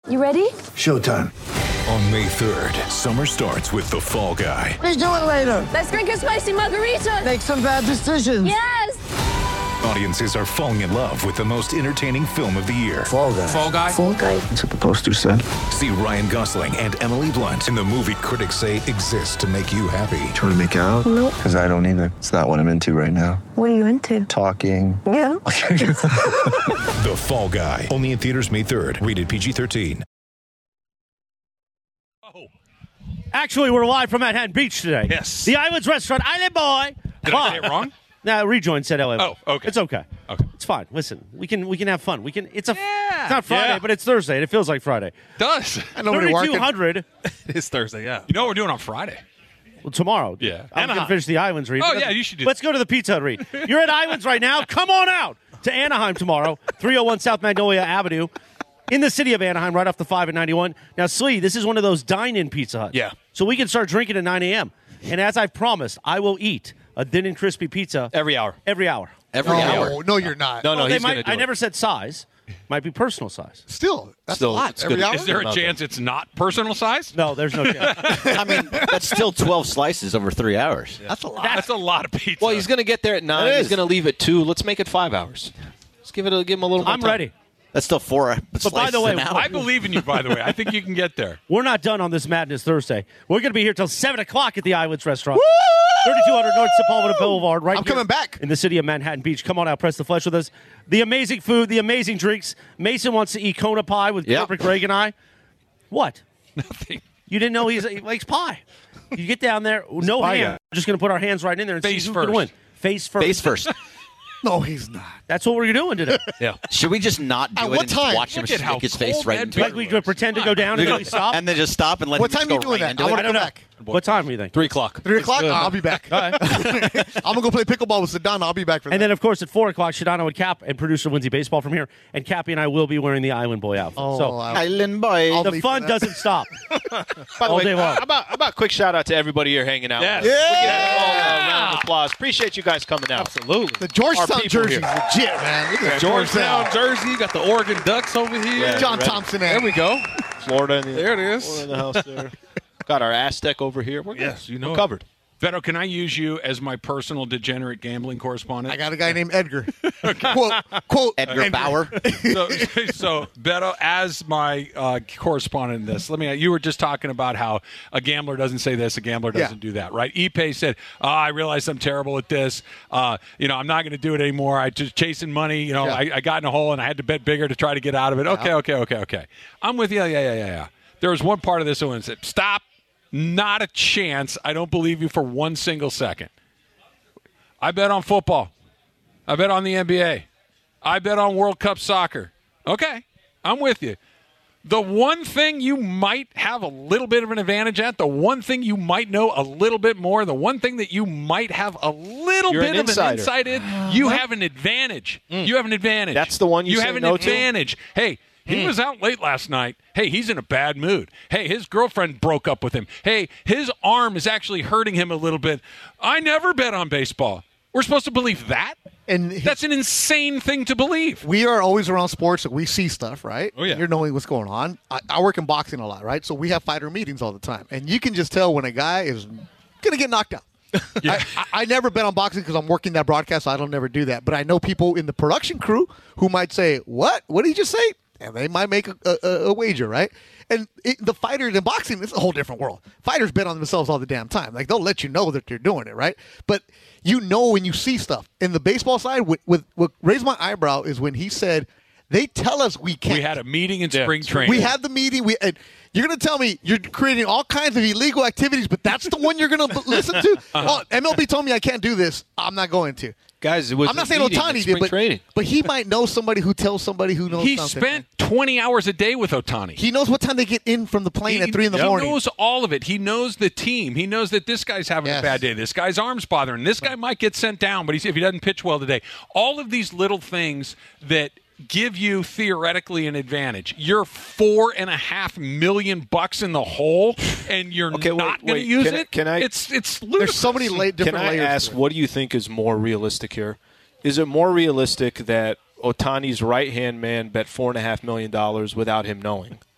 You ready? Showtime. On May 3rd, summer starts with The Fall Guy. Let's do it later. Let's drink a spicy margarita. Make some bad decisions. Yes. Audiences are falling in love with the most entertaining film of the year. Fall Guy. Fall Guy? Fall guy. That's what the poster said. See Ryan Gosling and Emily Blunt in the movie critics say exists to make you happy. Trying to make it out? Nope. Because I don't either. It's not what I'm into right now. What are you into? Talking. Yeah. The Fall Guy. Only in theaters May 3rd. Rated PG-13. Actually, we're live from Manhattan Beach today. Yes. The Islands Restaurant, Island Boy. Did I say it wrong? No, Rejoin said LA. Oh, okay. It's okay. Okay. It's fine. Listen, we can have fun. It's not Friday, Yeah. but it's Thursday, and it feels like Friday. Does. I know nobody working. 3,200 It's Thursday, yeah. You know what we're doing on Friday? well, tomorrow. Yeah. I'm going to Anaheim. finish the Islands read. Oh, yeah, you should do Let's go to the Pizza Hut read. You're at Islands right now. Come on out to Anaheim tomorrow, 301 South Magnolia Avenue. In the city of Anaheim, right off the 5 and 91. Now, Slee, this is one of those dine-in Pizza Huts. Yeah. So we can start drinking at 9 a.m. And as I've promised, I will eat a thin and crispy pizza Every hour. every hour. Every hour. No, you're not. No, They he's going might, to do I it. never said size. Might be personal size. Still, that's Still, a lot. it's Every good. hour? Is there a chance it's not personal size? No, there's no chance. I mean, that's still 12 slices over 3 hours. That's a lot. That's a lot of pizza. Well, he's going to get there at 9. It He's is. going to leave at 2. Let's make it 5 hours. Let's give him a little more I'm time. ready. That's still 4 slices by the way, an hour. I believe in you, by the way. I think you can get there. We're not done on this Madness Thursday. We're going to be here till 7 o'clock at the Islands Restaurant. 3200 North Sepulveda Boulevard, right I'm here coming back. in the city of Manhattan Beach. Come on out, press the flesh with us. The amazing food, the amazing drinks. Mason wants to eat Kona pie with Yep. Corporate Greg and I. What? Nothing. You didn't know he likes pie. You get down there, no pie hand. guy. We're just going to put our hands right in there and Face see who first. can win. Face first. Face first. No, he's not. That's what we're doing today. Yeah. Should we just not do At it what and time? watch him Look at how stick his face cold right that into Like it? we could pretend to go down and then we stop. And then just stop and let What him time just you go doing right that? into I it? want I to don't go know. back. What time do you think? 3 o'clock. 3 o'clock? I'll be back. All right. I'm going to go play pickleball with Sedona. I'll be back for that. And then, of course, at 4 o'clock, Shadano and Cap and producer Lindsay Baseball from here. And Cappy and I will be wearing the Island Boy outfit. so Island boy. I'll the leave fun for that. doesn't stop. By the all way, day long. how about a quick shout out to everybody here hanging out? Yes. with us? Yeah. We get all a round of applause. Appreciate you guys coming out. Absolutely. The Georgetown Our people jersey is here. legit, man. Look at Georgetown jersey. Got the Oregon Ducks over here. Yeah. John Ready. Thompson. There we go. Florida in the, There it is. Florida in the house there. Got our Aztec over here. We're good. Yes, you know We're it. covered. Beto, can I use you as my personal degenerate gambling correspondent? I got a guy named Edgar. Quote, Edgar Bauer. So Beto, as my correspondent in this, you were just talking about how a gambler doesn't say this, a gambler doesn't do that, right? Ipe said, I realize I'm terrible at this. I'm not going to do it anymore. I just chasing money. I got in a hole and I had to bet bigger to try to get out of it. Okay. I'm with you. Yeah. There was one part of this one that said, stop. Not a chance. I don't believe you for one single second. I bet on football. I bet on the NBA. I bet on World Cup soccer. Okay, I'm with you. The one thing you might have a little bit of an advantage at, the one thing you might know a little bit more, the one thing that you might have a little You're bit an of insider. an insight in, you have an advantage. You have an advantage. That's the one you say have an no to? advantage. Hey, he was out late last night. Hey, he's in a bad mood. Hey, his girlfriend broke up with him. Hey, his arm is actually hurting him a little bit. I never bet on baseball. We're supposed to believe that? And That's an insane thing to believe. we are always around sports, so we see stuff, right? Oh, yeah. You're knowing what's going on. I work in boxing a lot, right? So we have fighter meetings all the time. And you can just tell when a guy is going to get knocked out. I never bet on boxing because I'm working that broadcast, so I don't never do that. But I know people in the production crew who might say, what? What did he just say? And they might make a wager, right? And the fighters in boxing, it's a whole different world. Fighters bet on themselves all the damn time. Like, they'll let you know that they're doing it, right? But you know when you see stuff. In the baseball side, what raised my eyebrow is when he said, they tell us we can't. We had a meeting in spring training. We had the meeting. And you're going to tell me you're creating all kinds of illegal activities, but that's the one you're going to listen to? Oh, MLB told me I can't do this. I'm not going to. Guys, it was I'm not a saying meeting in Ohtani spring did, training. but he might know somebody who tells somebody who knows He something. spent 20 hours a day with Ohtani. He knows what time they get in from the plane at 3 in the morning. He knows all of it. He knows the team. He knows that this guy's having a bad day. This guy's arm's bothering. This guy might get sent down, but if he doesn't pitch well today. All of these little things that give you theoretically an advantage. You're $4.5 million in the hole, and you're not going to use it. It's ludicrous. There's so many different Can I layers. ask, what do you think is more realistic here? Is it more realistic that Ohtani's right-hand man bet $4.5 million without him knowing?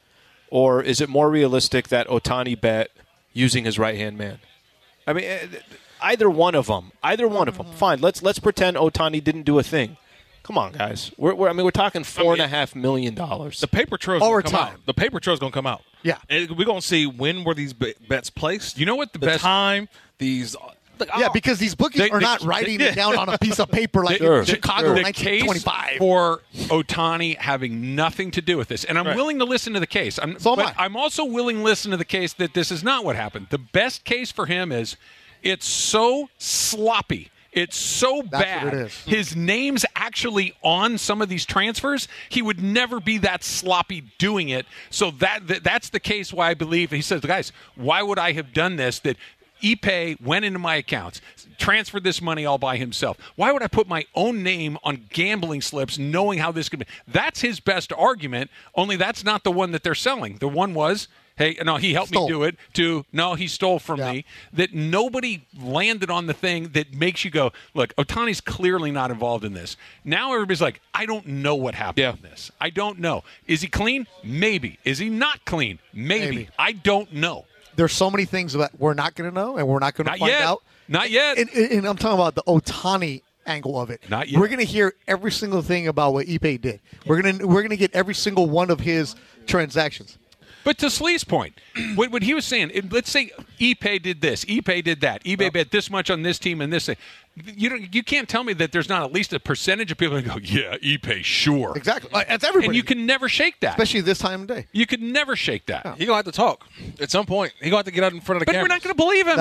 or is it more realistic that Ohtani bet using his right-hand man? I mean, either one of them. Fine. Let's pretend Ohtani didn't do a thing. Come on, guys. We're talking $4.5 million. The paper trail's Over going to come time. out. The paper trail's going to come out. Yeah. And we're going to see when were these bets placed. You know what the best time, these. Yeah, because these bookies are not writing it down on a piece of paper like Sure. Chicago the case 1925. for Ohtani having nothing to do with this, and I'm willing to listen to the case. I'm also willing to listen to the case that this is not what happened. The best case for him is it's so sloppy. It's so bad. What it is. His name's actually on some of these transfers. He would never be that sloppy doing it. So that's the case why I believe he says, guys, why would I have done this? That Ipe went into my accounts, transferred this money all by himself. Why would I put my own name on gambling slips knowing how this could be? That's his best argument, only that's not the one that they're selling. The one was, hey, no, he helped me do it, to, no, he stole from me. That nobody landed on the thing that makes you go, look, Ohtani's clearly not involved in this. Now everybody's like, I don't know what happened in this. I don't know. Is he clean? Maybe. Is he not clean? Maybe. I don't know. There's so many things that we're not going to know and we're not going to find out. Not yet. And I'm talking about the Ohtani angle of it. Not yet. We're going to hear every single thing about what Ipe did. We're going to get every single one of his transactions. But to Slee's point, what he was saying, let's say Ipe did this, Ipe did that, Ipe bet this much on this team and this thing. You can't tell me that there's not at least a percentage of people that go, yeah, Ipe, sure. Exactly. That's everybody. And you can never shake that. Especially this time of day. You could never shake that. He's going to have to talk at some point. He's going to have to get out in front of the But camera. we're not going to believe him.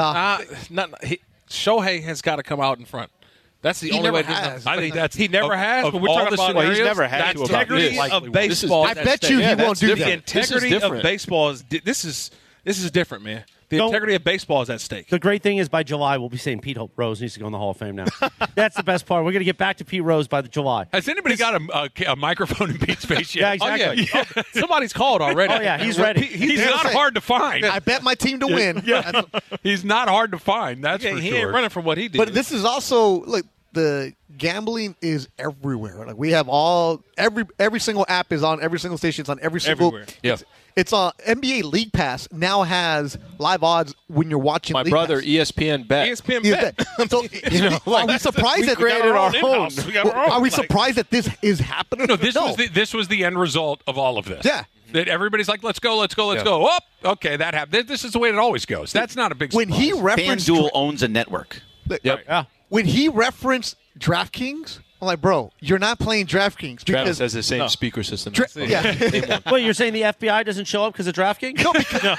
Shohei has got to come out in front. That's the only way. I think that's he never has. Of But we're all talking the about scenarios, he's never had the to about integrity this. of baseball. I bet you he won't do The that. integrity of baseball is this is different, man. The integrity of baseball is at stake. The great thing is by July, we'll be saying Pete Rose needs to go in the Hall of Fame now. That's the best part. We're going to get back to Pete Rose by July. Has anybody got a microphone in Pete's face yet? Yeah, exactly. Oh, yeah. Somebody's called already. Oh, yeah, he's ready. He's not hard to find. I bet my team to win. Yeah. He's not hard to find. That's for he sure. ain't running from what he did. But this is also like the gambling is everywhere. Like we have every single app is on every single station. It's on every single. Everywhere. Yeah. It's on NBA League Pass now has live odds when you're watching. My League brother, Pass. ESPN bet. ESPN Yeah, bet. so, are we surprised that created our own. We got our own. Are we surprised that this is happening? No, this was the end result of all of this. Yeah. That everybody's like, let's go. Oh, okay, that happened. This is the way it always goes. That's not a big surprise. When he referenced FanDuel owns a network. Yeah. when he referenced DraftKings, I'm like, bro, you're not playing DraftKings Travis because has the same speaker system. yeah. Wait, you're saying the FBI doesn't show up because of DraftKings? No,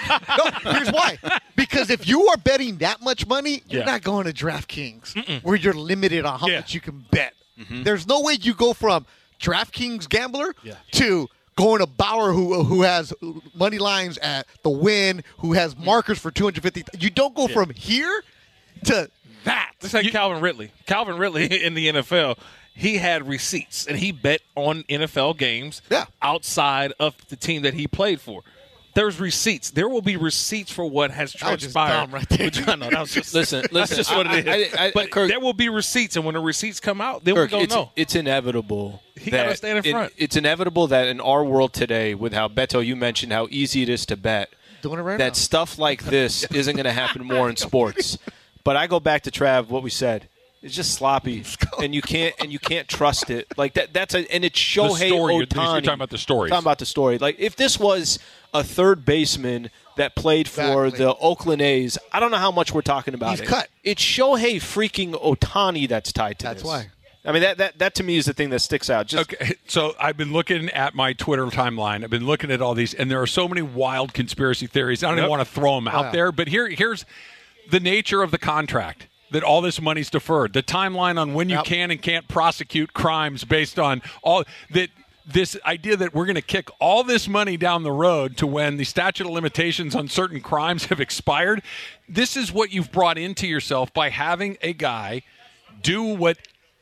no, here's why. Because if you are betting that much money, you're not going to DraftKings, where you're limited on how much you can bet. There's no way you go from DraftKings gambler to going to Bauer, who has money lines at the Win, who has markers for 250. You don't go from here to that. It's like Calvin Ridley. Calvin Ridley in the NFL, he had receipts, and he bet on NFL games outside of the team that he played for. There's receipts. There will be receipts for what has transpired. That was just dumb right there. No, that was just, Listen. that's just what it is. But Kirk, there will be receipts, and when the receipts come out, then Kirk, we're going to know. it's inevitable. He gotta stand in front. It's inevitable that in our world today, with how Beto, you mentioned how easy it is to bet, Doing it right that now. stuff like this isn't going to happen more in sports. But I go back to Trav, what we said. It's just sloppy, and you can't trust it. Like that's and it's Shohei story, Ohtani. you're talking about the stories. Talking about the story. Like if this was a third baseman that played for Exactly. the Oakland A's, I don't know how much we're talking about. He's cut. It's Shohei freaking Ohtani that's tied to That's this. why. I mean that to me is the thing that sticks out. Just Okay, so I've been looking at my Twitter timeline. I've been looking at all these, and there are so many wild conspiracy theories. I don't even want to throw them out there, but here's the nature of the contract. That all this money's deferred. The timeline on when you can and can't prosecute crimes based on all that. This idea that we're going to kick all this money down the road to when the statute of limitations on certain crimes have expired. This is what you've brought into yourself by having a guy do what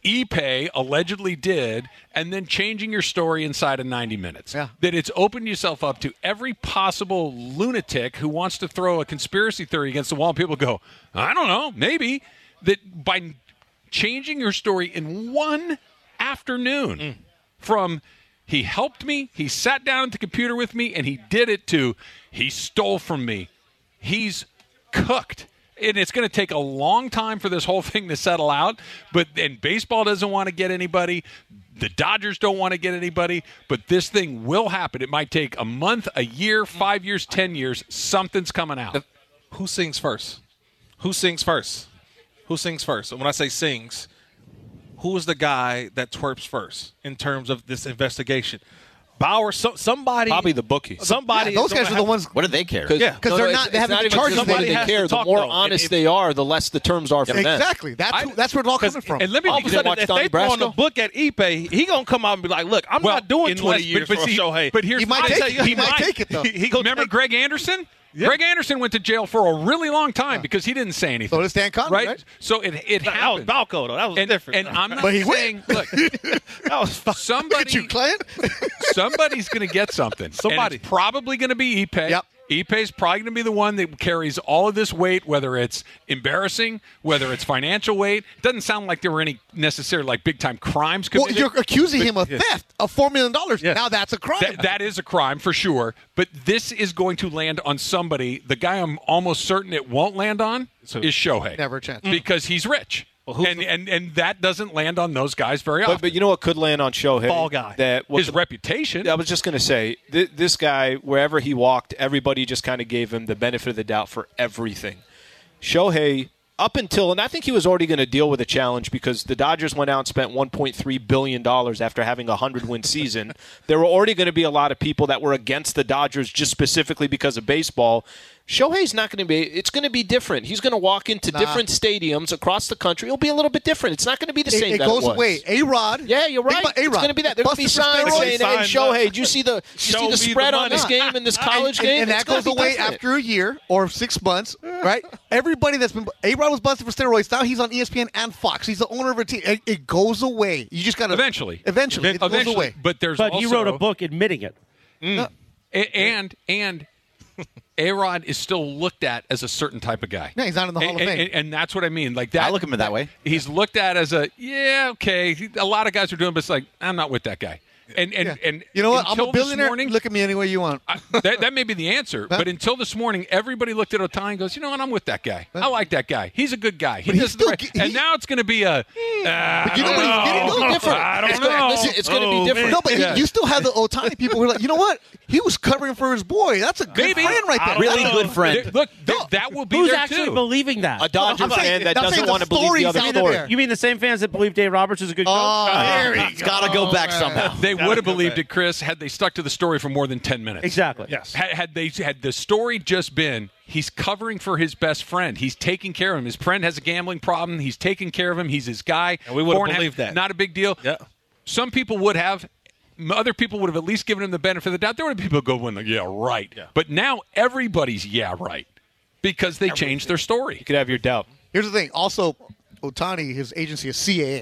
Ipe allegedly did and then changing your story inside of 90 minutes. Yeah. That it's opened yourself up to every possible lunatic who wants to throw a conspiracy theory against the wall. And people go, I don't know, maybe. That by changing your story in one afternoon from He helped me. He sat down at the computer with me, and he did it too. He stole from me. He's cooked. And it's going to take a long time for this whole thing to settle out. And baseball doesn't want to get anybody. The Dodgers don't want to get anybody. But this thing will happen. It might take a month, a year, 5 years, 10 years. Something's coming out. Who sings first? Who sings first? Who sings first? And when I say sings, who is the guy that twerps first in terms of this investigation? Bauer, somebody. Probably the bookie. Somebody. those guys are the ones. What do they care? Because they're not. They haven't been charged. Somebody They they care. The more honest they are, the less the terms are for them. Exactly. That's where it's all coming from. And let me All of a sudden, if they throw on the book at Ipe, he gonna come out and be like, "Look, I'm not doing 20 years for Shohei." But here's he might take it though. Remember Greg Anderson? Yeah. Greg Anderson went to jail for a really long time because he didn't say anything. So did Stan Conley, right? So it happened. That was Balco, though. That was different. And I'm not But he saying, look, that was somebody, Look at you, Clint. somebody's going to get something. Somebody. And it's probably going to be Ipe. Yep. Ipe's probably going to be the one that carries all of this weight, whether it's embarrassing, whether it's financial weight. It doesn't sound like there were any necessary like big-time crimes committed. Well, you're accusing him of theft of $4 million. Yes. Now that's a crime. That is a crime for sure, but this is going to land on somebody. The guy I'm almost certain it won't land on is Shohei. Never a chance. Because he's rich. And that doesn't land on those guys very often. But you know what could land on Shohei? Ball guy. His reputation. I was just going to say, this guy, wherever he walked, everybody just kind of gave him the benefit of the doubt for everything. Shohei, up until, and I think he was already going to deal with a challenge because the Dodgers went out and spent $1.3 billion after having a 100-win season. There were already going to be a lot of people that were against the Dodgers just specifically because of baseball. Shohei's not going to be – it's going to be different. He's going to walk into different stadiums across the country. It'll be a little bit different. It's not going to be the same It that goes it was. away. A-Rod. Yeah, you're right. A-Rod. It's going to be that. There's going to be signs saying, hey, Shohei, did you see the spread on this game in this college game? And that goes away after a year or 6 months, right? Everybody that's been – A-Rod was busted for steroids. Now he's on ESPN and Fox. He's the owner of a team. It goes away. You just got to – Eventually. It goes away. But he wrote a book admitting it. And A-Rod is still looked at as a certain type of guy. Yeah, he's not in the Hall of Fame. And that's what I mean. Like that, I look at him that way. He's looked at as a, okay. A lot of guys are doing it, but it's like, I'm not with that guy. And you know what? I'm a until this billionaire. morning, Look at me any way you want. that may be the answer. But until this morning, everybody looked at Ohtani and goes, you know what? I'm with that guy. I like that guy. He's a good guy. He does the right. And now it's going to be a. But you know what? He's getting a little different. I don't know. Listen, it's going to be different. No, but you still have the Ohtani people who are like, you know what? He was covering for his boy. That's a good friend right there. Really good friend. Look, that will be Who's there actually too. believing that? A Dodger fan that doesn't want to believe the other story. You mean the same fans that believe Dave Roberts is a good coach? It's got to go back somehow. They would have believed it, Chris, had they stuck to the story for more than 10 minutes. Exactly. Yes. Had the story just been he's covering for his best friend, he's taking care of him. His friend has a gambling problem. He's taking care of him. He's his guy. And we would have believed that. Not a big deal. Yeah. Some people would have. Other people would have at least given him the benefit of the doubt. There would have people going, yeah, right. Yeah. But now everybody's right because they changed their story. You could have your doubt. Here's the thing. Also, Ohtani, his agency is CAA.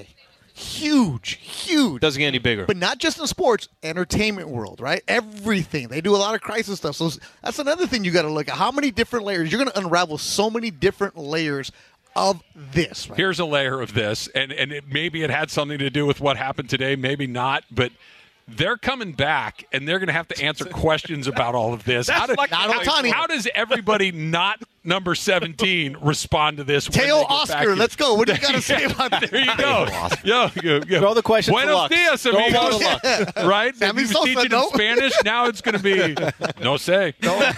Huge. Doesn't get any bigger. But not just in sports, entertainment world, right? Everything. They do a lot of crisis stuff. So that's another thing you got to look at. How many different layers? You're going to unravel so many different layers of this. Right? Here's a layer of this, and maybe it had something to do with what happened today, maybe not, but they're coming back, and they're going to have to answer questions about all of this. How does everybody not number 17 respond to this? Teo Oscar, let's go. What do you got to say about that? There you go. Throw the question for Buenos dias, amigos. Right? Sammy If you Sosa, teach it in Spanish, now it's going to be no say.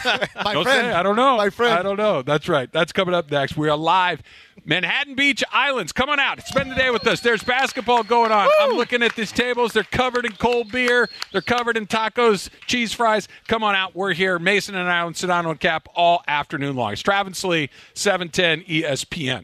My friend. I don't know. My friend. I don't know. That's right. That's coming up next. We are live. Manhattan Beach Islands, come on out. Spend the day with us. There's basketball going on. I'm looking at these tables. They're covered in cold beer. They're covered in tacos, cheese fries. Come on out. We're here. Mason and I on Sedano and Cap all afternoon long. It's Travis Lee, 710 ESPN.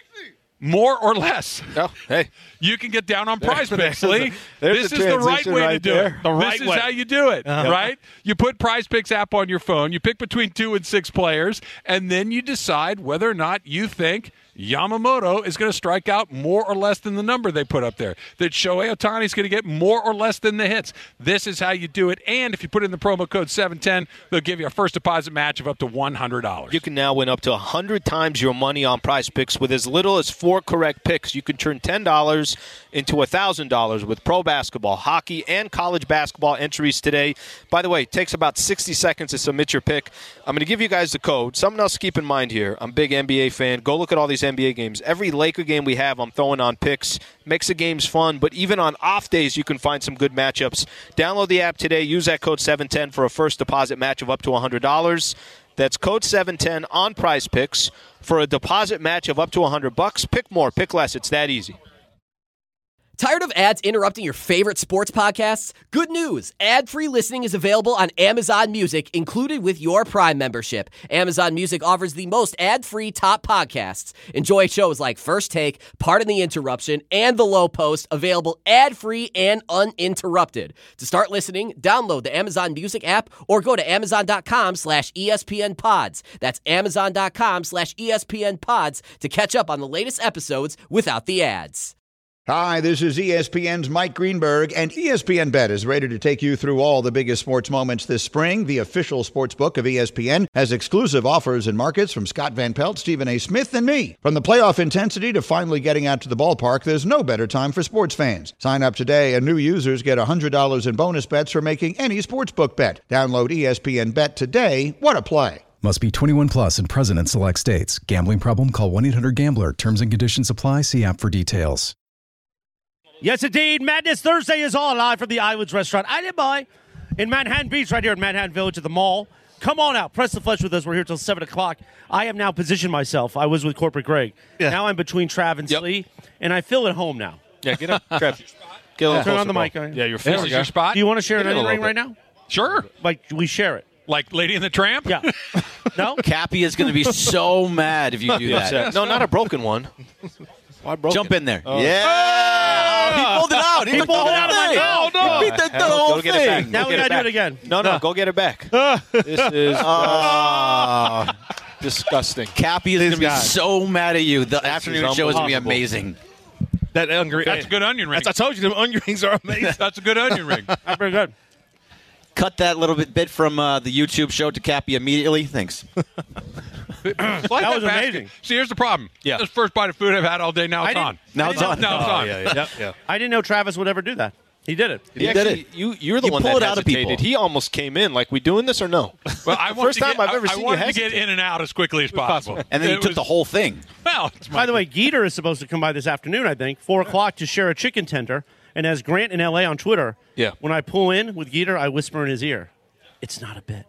More or less. Oh, hey. You can get down on Prize Picks, Lee. There's This the is the right transition way to right do there. it. The right this is way. how you do it, right? You put Prize Picks app on your phone. You pick between 2 and 6 players, and then you decide whether or not you think Yamamoto is going to strike out more or less than the number they put up there. That Shohei Ohtani is going to get more or less than the hits. This is how you do it. And if you put in the promo code 710, they'll give you a first deposit match of up to $100. You can now win up to 100 times your money on Prize Picks with as little as 4 correct picks. You can turn $10 into $1,000 with pro basketball, hockey, and college basketball entries today. By the way, it takes about 60 seconds to submit your pick. I'm going to give you guys the code. Something else to keep in mind here. I'm a big NBA fan. Go look at all these NBA games. Every Laker game we have, I'm throwing on picks. Makes the games fun, but even on off days, you can find some good matchups. Download the app today. Use that code 710 for a first deposit match of up to $100. That's code 710 on Prize Picks for a deposit match of up to $100. Pick more, pick less. It's that easy. Tired of ads interrupting your favorite sports podcasts? Good news! Ad-free listening is available on Amazon Music, included with your Prime membership. Amazon Music offers the most ad-free top podcasts. Enjoy shows like First Take, Pardon the Interruption, and The Low Post, available ad-free and uninterrupted. To start listening, download the Amazon Music app or go to Amazon.com/ESPN Pods. That's Amazon.com/ESPN Pods to catch up on the latest episodes without the ads. Hi, this is ESPN's Mike Greenberg, and ESPN Bet is ready to take you through all the biggest sports moments this spring. The official sports book of ESPN has exclusive offers and markets from Scott Van Pelt, Stephen A. Smith, and me. From the playoff intensity to finally getting out to the ballpark, there's no better time for sports fans. Sign up today, and new users get $100 in bonus bets for making any sportsbook bet. Download ESPN Bet today. What a play. Must be 21 plus and present in select states. Gambling problem? Call 1-800-GAMBLER. Terms and conditions apply. See app for details. Yes, indeed. Madness Thursday is all live from the Iwoods Restaurant. I did buy in Manhattan Beach, right here in Manhattan Village at the mall. Come on out. Press the flesh with us. We're here till 7 o'clock. I have now positioned myself. I was with Corporate Greg. Yeah. Now I'm between Trav and Slee, and I feel at home now. Yeah, get up. Trav. Get a little Turn on the mic. Yeah, you're this is your spot. Do you want to share an onion ring right now? Sure. Like, we share it. Like Lady and the Tramp? Yeah. No? Cappy is going to be so mad if you do that. No, not a broken one. Jump in there. Oh. Yeah. He pulled it out. He pulled it out. Oh, no. He beat the whole Go get it back. thing. Now we got to do it again. No, go get it back. This is disgusting. Cappy is going to be so mad at you. The afternoon show is going to be amazing. That onion, that's a good onion ring. I told you, them onion rings are amazing. That's a good onion ring. Very good. Cut that little bit from the YouTube show to Cappy immediately. Thanks. That was amazing. See, here's the problem. Yeah. This first bite of food I've had all day. Now it's on. Now it's on. Now it's on. Yeah. I didn't know Travis would ever do that. He did it. He did it. You're the You one pull that it out of hesitated. people. He almost came in. Like, we doing this or no? Well, I First time I've ever seen you wanted to get hesitate. in and out as quickly as possible. And then It you took was- the whole thing. Well, it's By the way, Geeter is supposed to come by this afternoon, I think, 4 o'clock to share a chicken tender. And as Grant in L.A. on Twitter, Yeah. when I pull in with Geeter, I whisper in his ear, it's not a bit.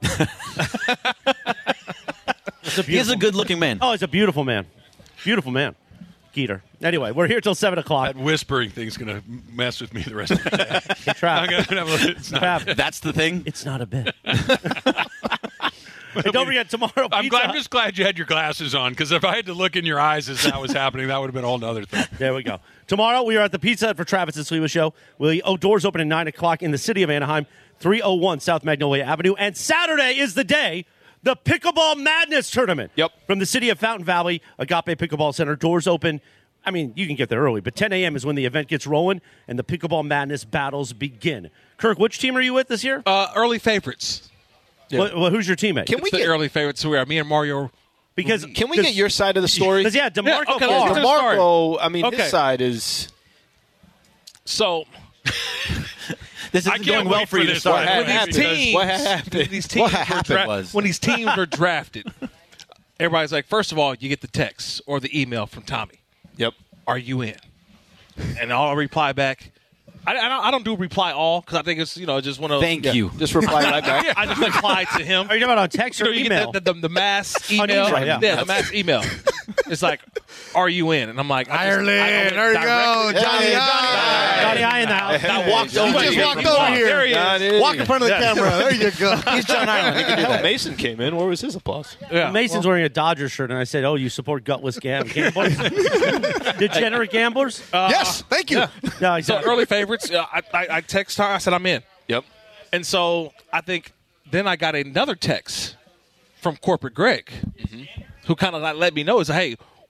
He's a good-looking man. Oh, he's a beautiful man. Beautiful man. Geeter. Anyway, we're here till 7 o'clock. that whispering thing's going to mess with me the rest of the day. Trav, I'm gonna have a- it's not- Trav, That's the thing. it's not a bit. And don't forget, tomorrow, I'm Pizza just glad you had your glasses on, because if I had to look in your eyes as that was happening, that would have been a whole other thing. There we go. Tomorrow, we are at the Pizza Hut for Travis and Sliwa Show. Doors open at 9 o'clock in the city of Anaheim, 301 South Magnolia Avenue. And Saturday is the day, the Pickleball Madness Tournament. Yep. From the city of Fountain Valley, Agape Pickleball Center. Doors open. I mean, you can get there early, but 10 a.m. is when the event gets rolling and the Pickleball Madness battles begin. Kirk, which team are you with this year? Early favorites. Yeah. Well, who's your teammate? Can we get early favorites? Who are me and Mario? Because Can we get your side of the story? Because DeMarco. Yeah, okay, Farr- let's get to the story. DeMarco, I mean, Okay. his side is. So This I isn't can't going well wait for for you to this start. one. What happened? What happened? These teams What were happened was- when these teams were drafted, everybody's like, first of all, you get the text or the email from Tommy. Yep. Are you in? And I'll reply back. I don't do reply all because I think it's just one of those. Thank you. Just reply right back. I just reply to him. Are you talking about on text or You email? get the mass On email. email, yeah. The mass email. It's like, are you in? And I'm like, Ireland, there you go, Johnny Johnny I in the house. I walked over just here. walked over here. There he is. Walk in front of the camera. There you go. He's John Ireland. He can do that. Mason came in. Where was his applause? Yeah. Mason's wearing a Dodgers shirt, and I said, "Oh, you support gutless gamblers, degenerate gamblers?" Yes, thank you. No, So exactly. early favorites. I text her. I said I'm in. Yep. And so I think then I got another text from Corporate Greg, who kind of let me know is, hey,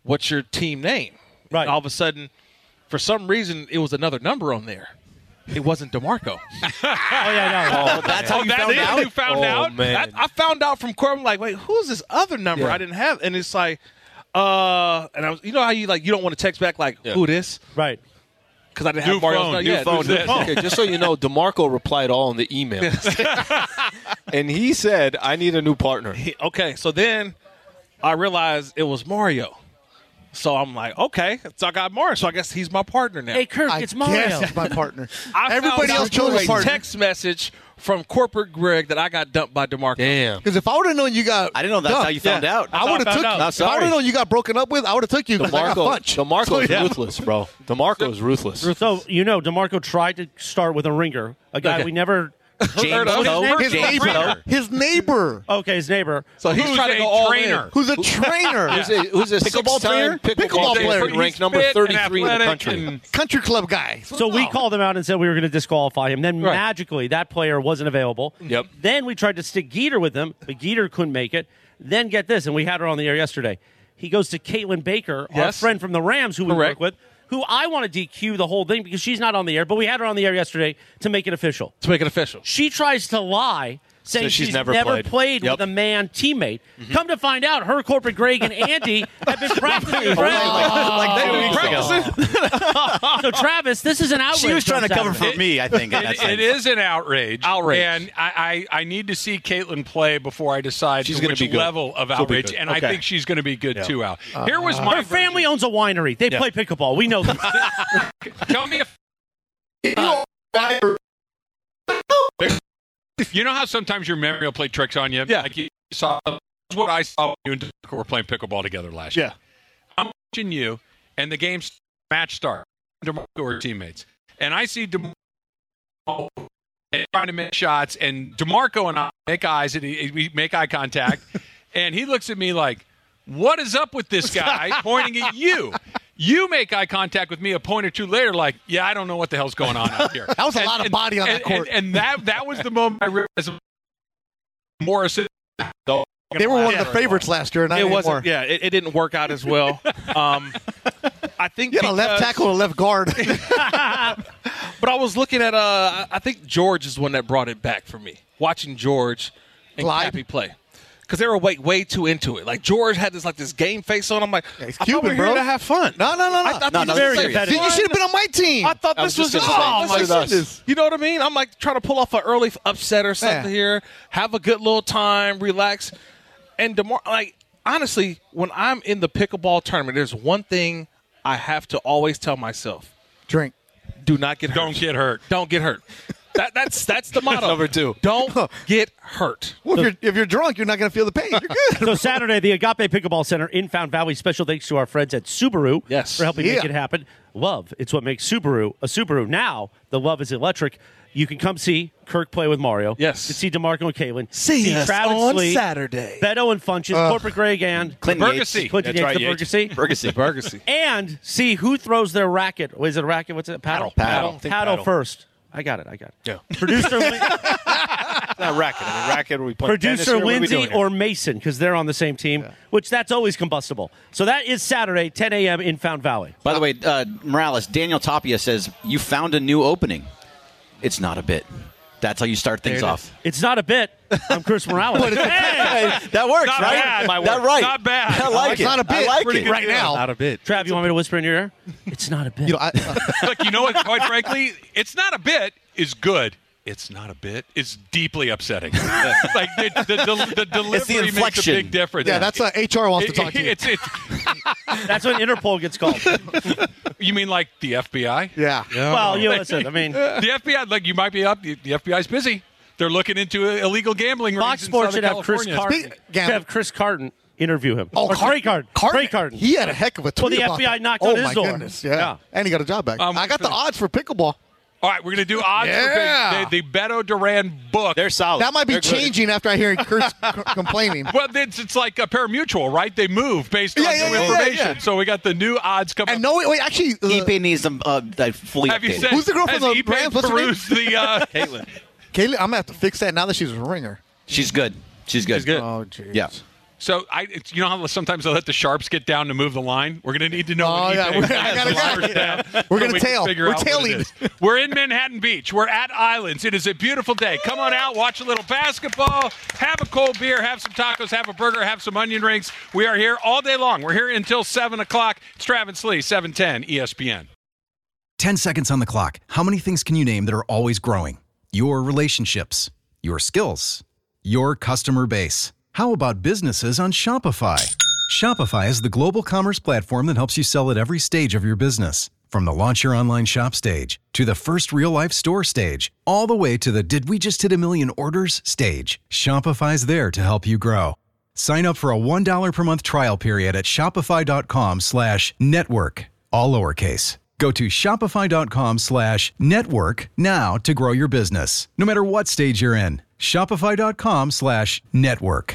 what's your team name? Right. And all of a sudden, for some reason, it was another number on there. It wasn't DeMarco. That's how you found out? You found out? Man. I found out from Corbin, like, wait, who's this other number I didn't have? And it's like, and I was, you know how you don't want to text back like, who this? Right. Because I didn't have Mario's New phone. Okay, just so you know, DeMarco replied all in the email. And he said, I need a new partner. Okay, so then I realized it was Mario. So I'm like, okay, so I got Mario. So I guess he's my partner now. Hey, Kirk, it's Mario. Yes, he's my partner. Everybody else chose a partner. Text message from corporate Greg that I got dumped by DeMarco. Damn. Because if I would have known you got, I didn't know that's how you found out. I would have took. If I would have known you got broken up with, I would have took you. Because I got punched. DeMarco's ruthless, bro. DeMarco's ruthless. So, DeMarco tried to start with a ringer, a guy we never James Coe? His neighbor. His neighbor. Okay, his neighbor. So he's trying to go all trainer. in. Who's a trainer? Who's a six-time pickleball player ranked number 33 in the country. Country club guy. So we called him out and said we were going to disqualify him. Then magically, that player wasn't available. Yep. Then we tried to stick Geeter with him, but Geeter couldn't make it. Then get this, and we had her on the air yesterday. He goes to Caitlin Baker, our friend from the Rams who we work with, who I want to DQ the whole thing because she's not on the air, but we had her on the air yesterday to make it official. She tries to lie, saying she's never played with a man teammate. Come to find out, her corporate Greg and Andy have been practicing. They've been practicing. So, Travis, this is an outrage. She was trying to cover for me, I think. It is an outrage. And I need to see Caitlin play before I decide which level of outrage. And I think she's going to be good, too, Al. Here was my Her family owns a winery. They play pickleball. We know this. Tell me if... You know how sometimes your memory will play tricks on you? Yeah. Like you saw, that's what I saw when you and Dakota were playing pickleball together last year. I'm watching you, and the game's match start. DeMarco are teammates. And I see DeMarco trying to make shots, and DeMarco and I make eyes, and we make eye contact, and he looks at me like, what is up with this guy pointing at you? You make eye contact with me a point or two later, like, yeah, I don't know what the hell's going on out here. That was a lot of body on that court. And that was the moment I realized Morrison. They were one of the favorites last year, and it wasn't. Yeah, it didn't work out as well. I think you had a left tackle and a left guard. But I was looking at I think George is the one that brought it back for me. Watching George and Cappy play. Because they were way too into it. Like George had this game face on. I'm like, he's I Cuban, thought we were bro. here to have fun. No. I thought No, very serious. competitive. You should have been on my team. I thought this was just my goodness. You know what I mean? I'm like trying to pull off an early upset or something here, have a good little time, relax. And like honestly, when I'm in the pickleball tournament, there's one thing I have to always tell myself: drink. Do not get hurt. Don't get hurt. Don't get hurt. That's the motto. Number 2. Don't get hurt. Well, if you're drunk, you're not going to feel the pain. You're good. So Saturday, the Agape Pickleball Center in Fountain Valley. Special thanks to our friends at Subaru for helping make it happen. Love, it's what makes Subaru a Subaru. Now, the love is electric. You can come see Kirk play with Mario. Yes. You can see DeMarco and Caitlin. See us Travis on Lee, Saturday. Beto and Funches, Corporate Greg and Clinton Bergesey. Yates. Clinton Yates, the Bergesey. Bergesey. And see who throws their racket. Is it a racket? What's it? Paddle. Paddle first. I got it. Yeah. Producer It's not racket. I mean, racket, are we playing tennis Producer here? What are we Lindsay doing here? or Mason, because they're on the same team, which that's always combustible. So that is Saturday, 10 a.m. in Fountain Valley. By the way, Morales, Daniel Tapia says, you found a new opening. It's not a bit. That's how you start things off. It's not a bit. I'm Chris Morales. Hey, that works, Not right? bad. That right. Not bad. I like it. It's not a bit. I like Pretty it. good right now. Not a bit. Trav, you want me to whisper in your ear? It's not a bit. Look, you know what? Quite frankly, it's not a bit is good. It's not a bit. It's deeply upsetting. Like the delivery It's the makes a inflection. big difference. Yeah, that's HR wants to talk to you. That's what Interpol gets called. You mean like the FBI? Yeah. Well, you listen. I mean, The FBI, like you might be up. The FBI's busy. They're looking into illegal gambling rings Fox in Sports Southern should have Chris California. Carton. Should have Chris Carton interview him. Oh, Trey Carton. Trey Carton. He had a heck of a tweet Well, the about FBI that. knocked on his my door. Goodness. Yeah. And he got a job back. I got the odds for pickleball. All right, we're going to do odds Yeah. for the Beto Duran book. They're solid. That might be They're good. changing after I hear Kurt's complaining. Well, it's like a parimutuel, right? They move based on new information. So we got the new odds coming. And no, wait, actually, Ipe needs them fully have you updated. said, Who's the girl from has the Ipe Rams? What's her name? perused the Kaylee, I'm going to have to fix that now that she's a ringer. She's good. She's good. Oh, jeez. Yeah. So you know how sometimes they let the sharps get down to move the line? We're going to need to know. Oh, yeah. We're going to tail. We're tailing. We're in Manhattan Beach. We're at Islands. It is a beautiful day. Come on out, watch a little basketball, have a cold beer, have some tacos, have a burger, have some onion rings. We are here all day long. We're here until 7 o'clock. It's Travis Lee, 710 ESPN. 10 seconds on the clock. How many things can you name that are always growing? Your relationships, your skills, your customer base. How about businesses on Shopify? Shopify is the global commerce platform that helps you sell at every stage of your business. From the launch your online shop stage to the first real-life store stage, all the way to the did we just hit a million orders stage. Shopify's there to help you grow. Sign up for a $1 per month trial period at shopify.com/network, all lowercase. Go to shopify.com/network now to grow your business, no matter what stage you're in. Shopify.com/network.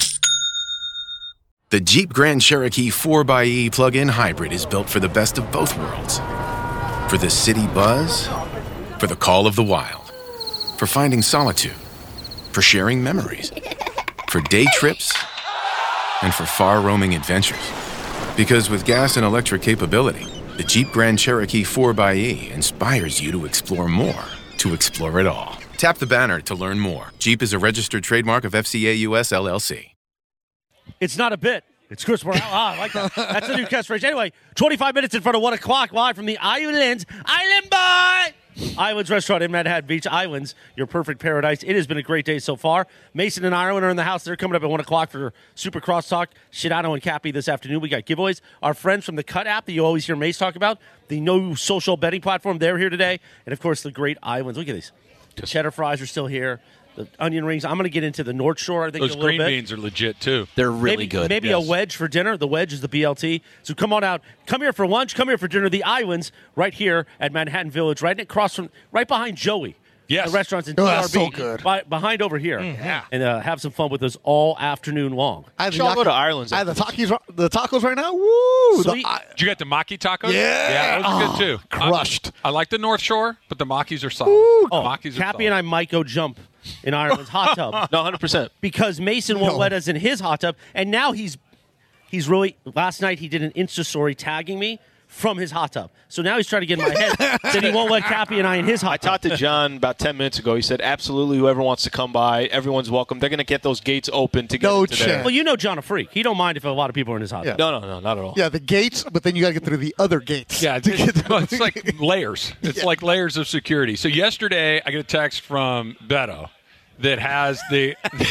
The Jeep Grand Cherokee 4xE plug-in hybrid is built for the best of both worlds. For the city buzz, for the call of the wild, for finding solitude, for sharing memories, for day trips, and for far-roaming adventures. Because with gas and electric capability, the Jeep Grand Cherokee 4xE inspires you to explore more, to explore it all. Tap the banner to learn more. Jeep is a registered trademark of FCA US LLC. It's not a bit. It's Chris Morale. I like that. That's the new catchphrase. Anyway, 25 minutes in front of 1 o'clock, live from the Islands. Island Boy! Islands Restaurant in Manhattan Beach. Islands, your perfect paradise. It has been a great day so far. Mason and Ireland are in the house. They're coming up at 1 o'clock for Super Crosstalk. Shidano and Cappy this afternoon. We got giveaways. Our friends from the Cut app that you always hear Mace talk about, the no social betting platform, they're here today. And, of course, the great Islands. Look at these. Cheddar fries are still here. The onion rings. I'm going to get into the North Shore. I think those green beans are legit too. They're really good. Maybe a wedge for dinner. The wedge is the BLT. So come on out. Come here for lunch. Come here for dinner. The Islands right here at Manhattan Village, right behind Joey. Yes, the restaurant's in Oh, TRB. that's so good. Behind over here. Yeah. And have some fun with us all afternoon long. I Y'all go to Ireland's. I have the tacos right now. Woo! Sweet. Did you get the maki tacos? Yeah. those are good too. Crushed. I like the North Shore, but the makis are solid. Makis are Cappy solid. and I might go jump in Ireland's hot tub. No, 100%. Because Mason won't let us in his hot tub. And now he's really, last night he did an Insta story tagging me from his hot tub. So now he's trying to get in my head that he won't let Cappy and I in his hot tub. I talked to John about 10 minutes ago. He said, absolutely, whoever wants to come by, everyone's welcome. They're going to get those gates open to get into there. Well, you know John a freak. He don't mind if a lot of people are in his hot tub. No, not at all. Yeah, the gates, but then you got to get through the other gates. Yeah, it's like layers. It's like layers of security. So yesterday, I get a text from Beto that has the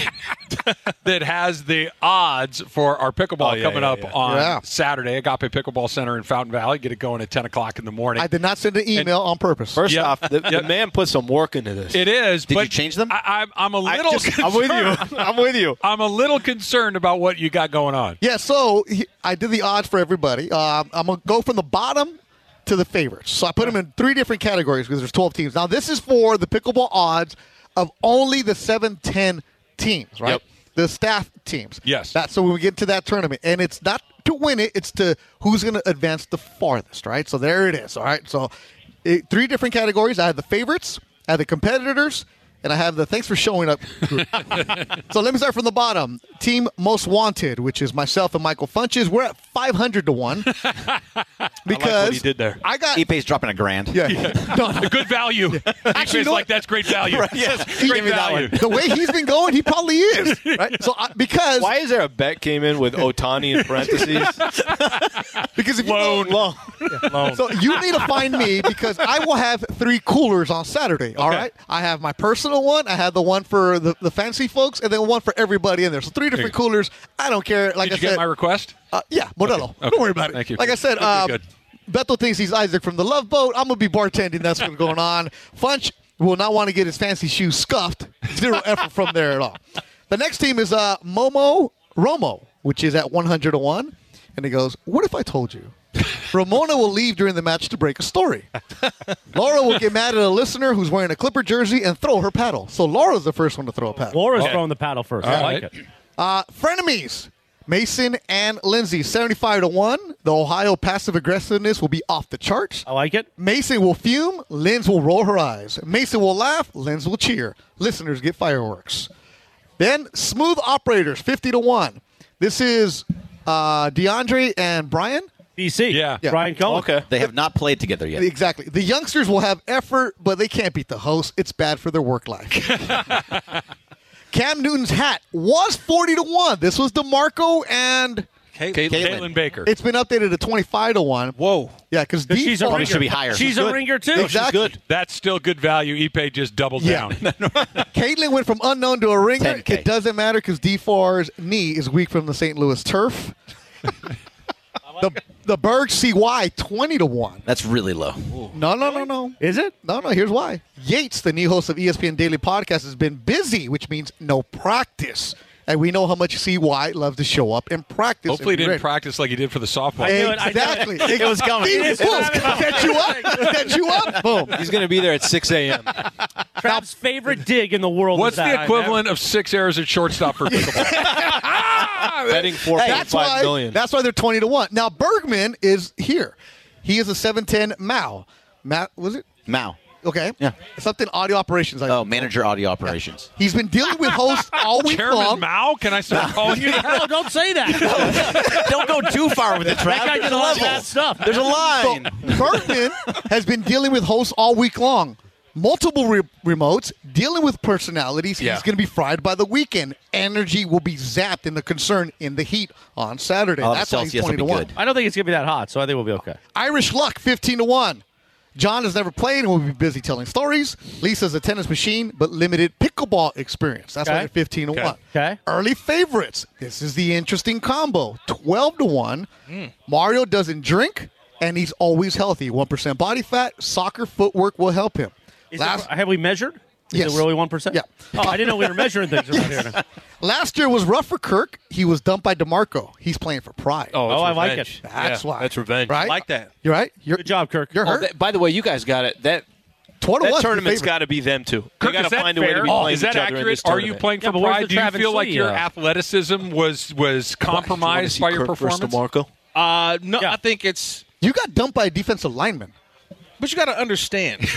odds for our pickleball coming up on Saturday. Agape Pickleball Center in Fountain Valley. Get it going at 10 o'clock in the morning. I did not send an email on purpose. First off, the man put some work into this. It is. Did but you change them? I'm a little concerned. I'm with you. I'm with you. I'm a little concerned about what you got going on. Yeah, so I did the odds for everybody. I'm going to go from the bottom to the favorites. So I put them in 3 different categories because there's 12 teams. Now, this is for the pickleball odds of only the 7-10 teams, right? Yep. The staff teams. Yes. So when we get to that tournament, and it's not to win it, it's to who's going to advance the farthest, right? So there it is, all right? So 3 different categories. I have the favorites, I have the competitors, and I have the thanks for showing up group. So let me start from the bottom. Team Most Wanted, which is myself and Michael Funches. We're at 500 to 1. Because I like what he did there. I got Ipe's dropping $1,000. Yeah. A good value. Actually, It's like that's great value. Right, Yes, yeah. great Give me that value. one. The way he's been going, he probably is. Right? So because Why is there a bet came in with Otani in parentheses? because if Loan. Loan. So you need to find me because I will have 3 coolers on Saturday. All right. I have my personal one. I have the one for the fancy folks, and then one for everybody in there. So 3 different coolers. I don't care. Like Did I you said, get my request? yeah, Modelo. Okay. Don't worry about it. Thank you. Like I said, Good. Beto thinks he's Isaac from the Love Boat. I'm gonna be bartending. That's what's going on. Funch will not want to get his fancy shoes scuffed. 0 effort from there at all. The next team is Momo Romo, which is at 100 to 1. And he goes, "What if I told you Ramona will leave during the match to break a story? Laura will get mad at a listener who's wearing a Clipper jersey and throw her paddle." So Laura's the first one to throw a paddle. Laura's throwing the paddle first. I like it. Frenemies. Mason and Lindsay, 75 to 1. The Ohio passive aggressiveness will be off the charts. I like it. Mason will fume. Linz will roll her eyes. Mason will laugh. Linz will cheer. Listeners get fireworks. Then Smooth Operators, 50 to 1. This is DeAndre and Brian. BC. Yeah. Brian Cohen. Okay. They have not played together yet. Exactly. The youngsters will have effort, but they can't beat the host. It's bad for their work life. Cam Newton's hat was 40-1. This was DeMarco and Caitlin Baker. It's been updated to 25-1. Whoa. Yeah, because She's a ringer. should be higher. She's a ringer, too. Exactly. Good. That's still good value. Ipe just doubled down. Caitlin went from unknown to a ringer. 10K. It doesn't matter because D4's knee is weak from the St. Louis turf. The Berg CY 20-1. That's really low. No. Is it? No. Here's why. Yates, the new host of ESPN Daily Podcast, has been busy, which means no practice. And we know how much CY loves to show up and practice. Hopefully he and be didn't ready. practice like he did for the softball. Exactly. It was coming. Set you up. Set you up. Boom. He's going to be there at 6 a.m. Trav's favorite dig in the world. What's is that? the equivalent of 6 errors at shortstop for pickleball? Betting $4.5 million. That's why they're 20-1. Now Bergman is here. He is a 7'10" Mao. Matt, was it? Mao. Okay. Yeah. Something audio operations. Manager audio operations. He's been dealing with hosts all week Chairman long. Mao? Can I start calling you? No, don't say that. Don't go too far with it, Trav. That guy did a lot of bad stuff. There's a line. So, Bergman has been dealing with hosts all week long. Multiple remotes, dealing with personalities. Yeah. He's going to be fried by the weekend. Energy will be zapped in the concern in the heat on Saturday. That's why he's Celsius will be 20-1. good. I don't think it's going to be that hot, so I think we'll be okay. Irish Luck, 15-1. John has never played and will be busy telling stories. Lisa's a tennis machine, but limited pickleball experience. That's why they're 15-1. Okay. Early favorites. This is the interesting combo. 12-1. Mario doesn't drink, and he's always healthy. 1% body fat. Soccer footwork will help him. Have we measured? Is Yes. it really 1%? Yeah. Oh, I didn't know we were measuring things around here now. Last year was rough for Kirk. He was dumped by DeMarco. He's playing for pride. Oh, I like revenge. it. That's why. That's revenge. Right? I like that. You're right. Good job, Kirk. You're hurt. By the way, you guys got it. That 12-1 that is tournament's your got to be them too. They Kirk, got is to that find a way to fair? be playing Is that each other in accurate? this Are tournament. you playing for Yeah, but where's pride? the Do you Travis feel like Lee, your athleticism was compromised by your performance? No, Yeah. I think it's. You got dumped by a defensive lineman. But you got to understand.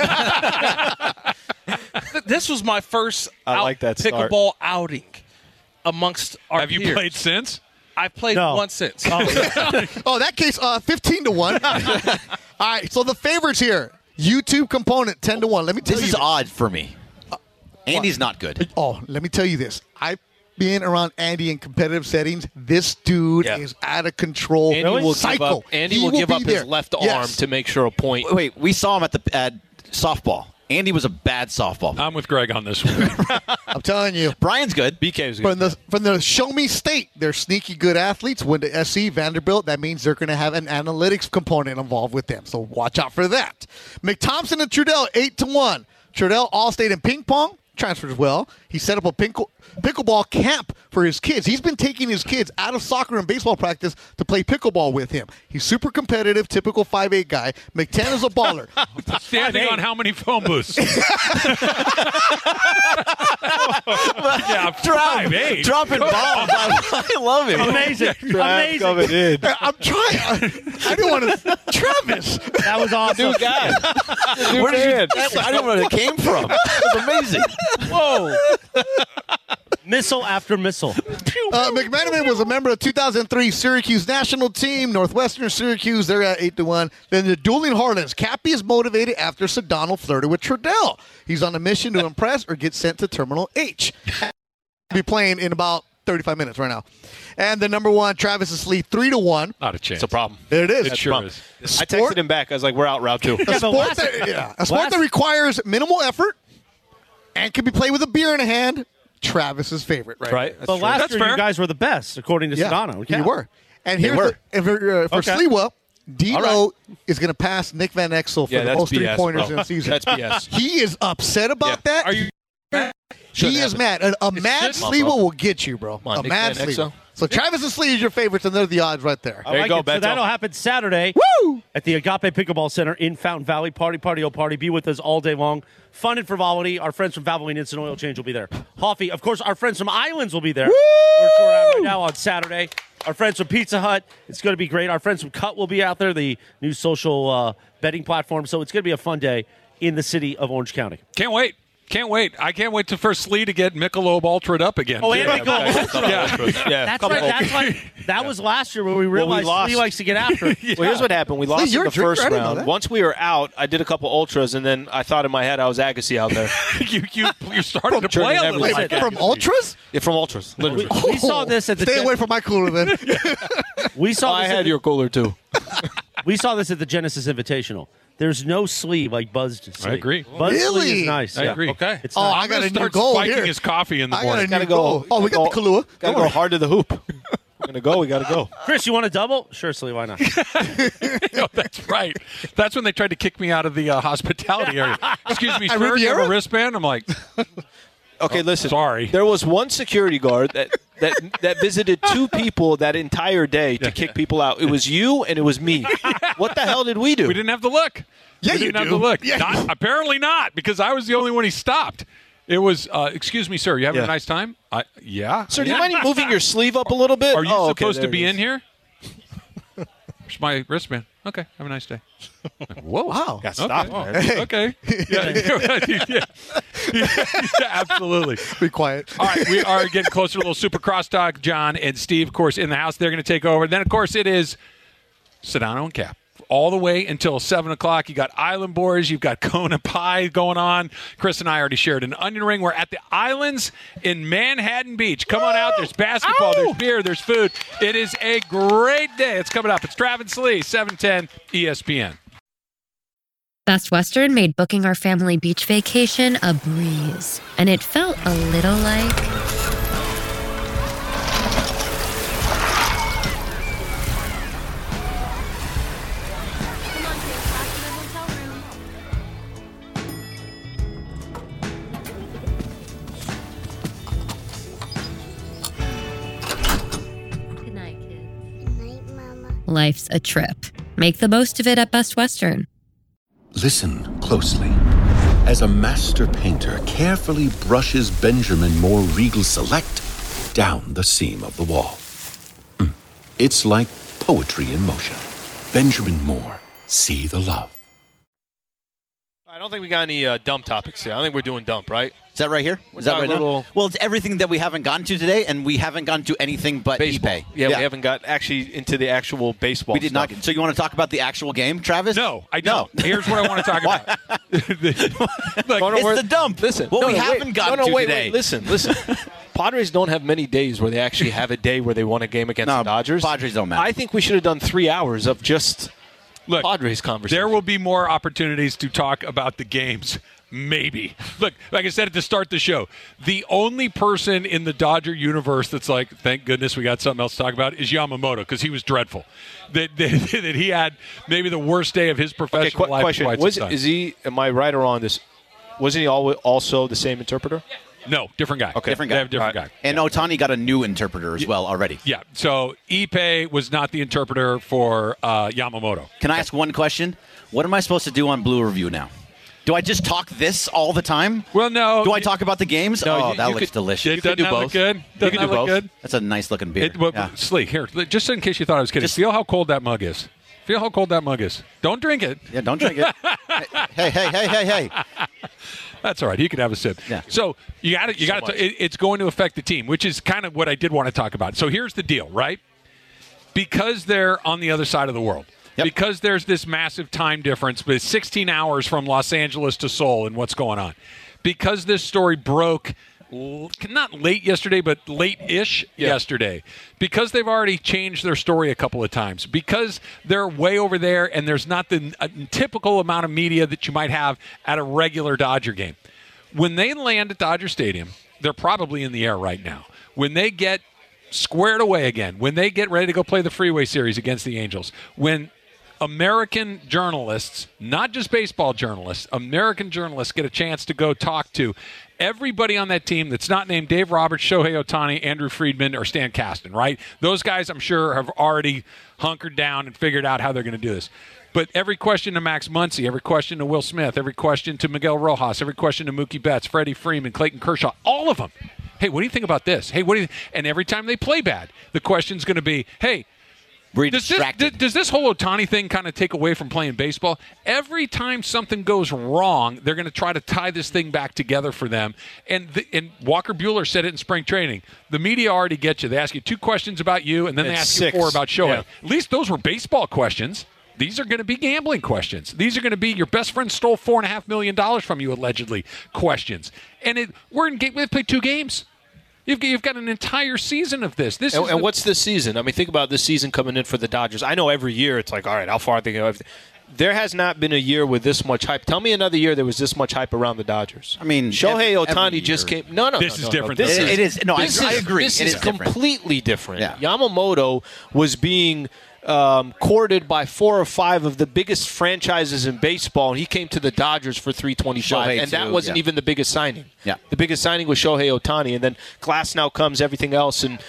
This was my first I like that start. pickleball outing amongst our Have you peers. played since? I've played No. once since. Oh, that case, 15-1. All right, so the favorites here. YouTube component, 10-1. Let me tell This you. is odd for me. Andy's not good. Oh, let me tell you this. I've been around Andy in competitive settings. This dude is out of control. Andy will Psycho. He will give up be his there. left arm Yes. to make sure a point. Wait, we saw him at softball. Andy was a bad softball. I'm with Greg on this one. I'm telling you. Brian's good. BK was good. From the Show Me State, they're sneaky good athletes. Went to SC, Vanderbilt. That means they're going to have an analytics component involved with them. So watch out for that. McThompson and Trudell, 8-1. Trudell all-state in ping pong. Transferred as well. He set up a pickleball camp for his kids. He's been taking his kids out of soccer and baseball practice to play pickleball with him. He's super competitive, typical 5'8" guy. McTen is a baller. Standing on how many phone booths? Yeah, 5'8". Dropping bombs. I love him. Amazing. Amazing. Coming in. I'm trying. I didn't want to. Travis. That was awesome. New guy. Where did you, I didn't know where it came from. It was amazing. Whoa. Missile after missile. McManaman was a member of 2003 Syracuse national team. Northwestern Syracuse, they're at 8-1. Then the Dueling Harleys. Cappy is motivated after Sedano flirted with Trudell. He's on a mission to impress or get sent to Terminal H. Be playing in about 35 minutes right now. And the number one, Travis is Lee, 3-1. Not a chance. It's a problem. There it is. It sure is. I texted him back. I was like, we're out route 2. A sport that requires minimal effort and can be played with a beer in a hand. Travis's favorite, right? Right. But last That's year, fair. you guys were the best, according to Sedano. You were. And They here's were. for Okay. Sliwa, Dino is going to pass Nick Van Exel for Yeah, the that's most BS, three-pointers bro. in the season. That's BS. He is upset about that. Are you? He is mad. A mad shouldn't. Sliwa will get you, bro. on, A Nick mad Van Sliwa. Exel. So Travis and Slee is your favorites, and they're the odds right there. I There you like go, it. So Beto. that'll happen Saturday at the Agape Pickleball Center in Fountain Valley. Party, oh party. Be with us all day long. Fun and frivolity. Our friends from Valvoline Instant Oil Change will be there. Hoffy, of course, our friends from Islands will be there. We're at right now on Saturday. Our friends from Pizza Hut. It's going to be great. Our friends from Cut will be out there, the new social betting platform. So it's going to be a fun day in the city of Orange County. Can't wait. Can't wait. I can't wait for Slee to get Michelob Ultra'd up again. Oh, and Michelob Ultra. Yeah. That's right. That was last year when we realized Slee likes to get after it. Well, here's what happened. We lost in the first I didn't know round. that. Once we were out, I did a couple ultras, and then I thought in my head I was Agassi out there. you started to play a little like From Ultras? Yeah, from ultras. Literally. We saw this at the Stay away from my cooler then. We saw I this had your cooler too. We saw this at the Genesis Invitational. There's no sleeve like Buzzed sleeve. I agree. Buzzed Really? sleeve is nice. I Yeah. agree. Okay. It's Oh, nice. I got a new Start goal spiking here. his coffee in the I got morning. a Gotta new go. goal. Oh, we got the Kahlua. Gotta go hard to the hoop. We're gonna go. We gotta go. Chris, you want a double? Sure, sleeve. Why not? No, that's right. That's when they tried to kick me out of the hospitality area. Excuse me, sir, you have a wristband? I'm like, Okay, listen. sorry. There was one security guard that visited 2 people that entire day to kick people out. It was you and it was me. What the hell did we do? We didn't have the look. Yeah, we you didn't have do. the look. Yeah. Apparently not, because I was the only one he stopped. It was, excuse me, sir, you having a nice time? Yeah. Sir, do you mind moving your sleeve up a little bit? Are you supposed to be there in here? Here's my wristband. Okay, have a nice day. Whoa. Wow. Got stopped, Okay. man. Okay. Yeah. Yeah, absolutely. Be quiet. All right, we are getting closer to a little Super Crosstalk. John and Steve, of course, in the house. They're going to take over. Then, of course, it is Sedano and Cap. All the way until 7 o'clock. You got Island Boys. You've got Kona Pie going on. Chris and I already shared an onion ring. We're at the Islands in Manhattan Beach. Come on out. There's basketball. There's beer. There's food. It is a great day. It's coming up. It's Travis Lee, 710 ESPN. Best Western made booking our family beach vacation a breeze. And it felt a little like... Life's a trip. Make the most of it at Best Western. Listen closely. As a master painter carefully brushes Benjamin Moore Regal Select down the seam of the wall. It's like poetry in motion. Benjamin Moore, see the love. I don't think we got any dump topics here. I think we're doing dump, right? Is that right here? Is that right now? Well, it's everything that we haven't gotten to today, and we haven't gotten to anything but baseball. eBay. Yeah, we haven't got actually into the actual baseball. We did stuff. not. So you want to talk about the actual game, Travis? No, I don't. No. Here's what I want to talk about. Look, it's the dump. Listen, what we haven't gotten to today. Wait, listen. Padres don't have many days where they actually have a day where they won a game against the Dodgers. Padres don't matter. I think we should have done 3 hours of just Padres conversation. There will be more opportunities to talk about the games. Maybe. Look, like I said at the start of the show, the only person in the Dodger universe that's like, thank goodness we got something else to talk about, is Yamamoto, because he was dreadful. That he had maybe the worst day of his professional life. Question: is he? Am I right or wrong on this? Wasn't he also the same interpreter? No, different guy. Okay, They have a different guy. And Ohtani got a new interpreter as well already. Yeah. So Ippei was not the interpreter for Yamamoto. Can I ask one question? What am I supposed to do on Blue Review now? Do I just talk this all the time? Well, no. Do I talk about the games? No, that looks delicious. You could do both. Good. Doesn't that look good? That's a nice looking beer. Slee, here, just in case you thought I was kidding, feel how cold that mug is. Feel how cold that mug is. Don't drink it. Yeah, don't drink it. Hey. That's all right. He could have a sip. Yeah. So you got to. It's going to affect the team, which is kind of what I did want to talk about. So here's the deal, right? Because they're on the other side of the world. Yep. Because there's this massive time difference, but it's 16 hours from Los Angeles to Seoul and what's going on. Because this story broke not late yesterday, but late-ish yesterday. Because they've already changed their story a couple of times. Because they're way over there and there's not the typical amount of media that you might have at a regular Dodger game. When they land at Dodger Stadium, they're probably in the air right now. When they get squared away again, when they get ready to go play the Freeway Series against the Angels, when American journalists, not just baseball journalists, American journalists get a chance to go talk to everybody on that team that's not named Dave Roberts, Shohei Ohtani, Andrew Friedman, or Stan Kasten, right? Those guys, I'm sure, have already hunkered down and figured out how they're going to do this. But every question to Max Muncy, every question to Will Smith, every question to Miguel Rojas, every question to Mookie Betts, Freddie Freeman, Clayton Kershaw, all of them. Hey, what do you think about this? Hey, what do you? And every time they play bad, the question's going to be, hey, very does distracted. Does this whole Ohtani thing kind of take away from playing baseball? Every time something goes wrong, they're going to try to tie this thing back together for them. And Walker Buehler said it in spring training. The media already get you. They ask you 2 questions about you, and then they ask you 4 about Shohei. Yeah. At least those were baseball questions. These are going to be gambling questions. These are going to be your best friend stole $4.5 million from you, allegedly, questions. And we played 2 games. You've got an entire season of this. And what's this season? I mean, think about this season coming in for the Dodgers. I know every year it's like, all right, how far are they going to go? There has not been a year with this much hype. Tell me another year there was this much hype around the Dodgers. I mean, Shohei Ohtani just came. No. This is different. It is. No, I agree. This it is different. completely different. Yeah. Yamamoto was being courted by 4 or 5 of the biggest franchises in baseball, and he came to the Dodgers for $325, and that wasn't even the biggest signing. Yeah. The biggest signing was Shohei Ohtani, and then Glass now comes, everything else, and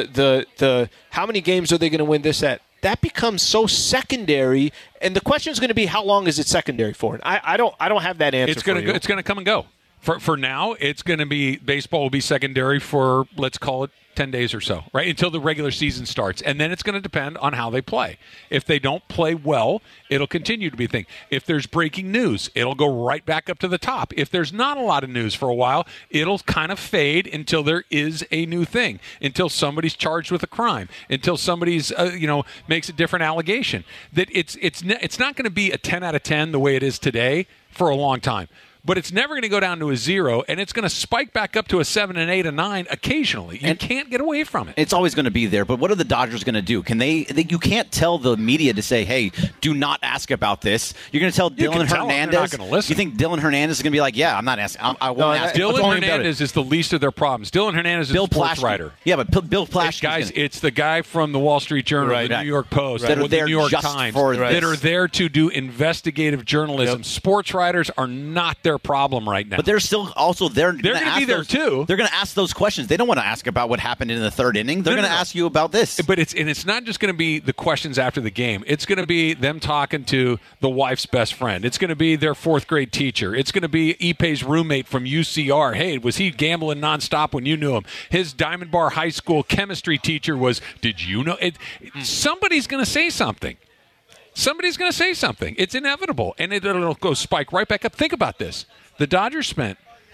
the how many games are they going to win this at? That becomes so secondary, and the question is going to be how long is it secondary for? And I don't have that answer. It's going to come and go. For now, it's going to be baseball will be secondary for, let's call it, 10 days or so, right, until the regular season starts. And then it's going to depend on how they play. If they don't play well, it'll continue to be a thing. If there's breaking news, it'll go right back up to the top. If there's not a lot of news for a while, it'll kind of fade until there is a new thing, until somebody's charged with a crime, until somebody's makes a different allegation. That it's not going to be a 10 out of 10 the way it is today for a long time. But it's never going to go down to a 0, and it's going to spike back up to a 7, an 8, a 9 occasionally. You can't get away from it. It's always going to be there. But what are the Dodgers going to do? Can you can't tell the media to say, "Hey, do not ask about this." You're going to tell Dylan Hernandez. They're not going to listen. You think Dylan Hernandez is going to be like, "Yeah, I'm not asking. I won't ask." Dylan Hernandez is the least of their problems. Dylan Hernandez is a sports writer. Yeah, but Bill Plaschke, guys, it's the guy from the Wall Street Journal, the New York Post, the New York Times, that are there to do investigative journalism. Sports writers are not their problem right now. But they're still also they're going to be there too. They're going to ask those questions. They don't want to ask about what happened in the 3rd inning. They're going to ask you about this. But it's not just going to be the questions after the game. It's going to be them talking to the wife's best friend. It's going to be their 4th grade teacher. It's going to be Ipe's roommate from UCR. Hey, was he gambling nonstop when you knew him? His Diamond Bar High School chemistry teacher was. Did you know? Somebody's going to say something. Somebody's going to say something. It's inevitable, and it'll go spike right back up. Think about this. The Dodgers spent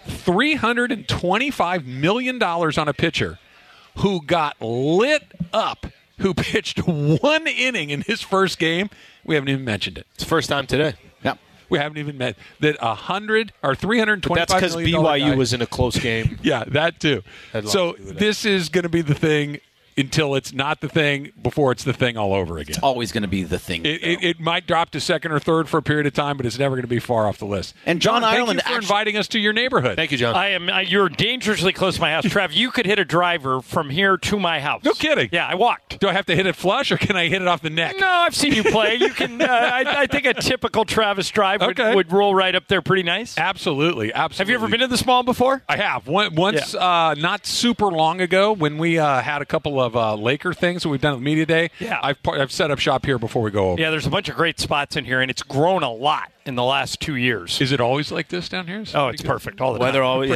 $325 million on a pitcher who got lit up, who pitched 1 inning in his first game. We haven't even mentioned it. It's the first time today. Yeah. We haven't even met that $100 or $325 but that's because BYU was in a close game. Yeah, that too. So this is going to be the thing until it's not the thing, before it's the thing all over again. It's always going to be the thing. It might drop to 2nd or 3rd for a period of time, but it's never going to be far off the list. And John Ireland, thank you for inviting us to your neighborhood. Thank you, John. You're dangerously close to my house, Trav. You could hit a driver from here to my house. No kidding. Yeah, I walked. Do I have to hit it flush, or can I hit it off the neck? No, I've seen you play. You can. I think a typical Travis drive would roll right up there pretty nice. Absolutely. Have you ever been to the Mall before? I have. Once, not super long ago, when we had a couple of Laker things that we've done with Media Day. Yeah. I've set up shop here before we go over. Yeah, there's a bunch of great spots in here, and it's grown a lot in the last 2 years. Is it always like this down here? Oh, it's perfect all the time. Weather always,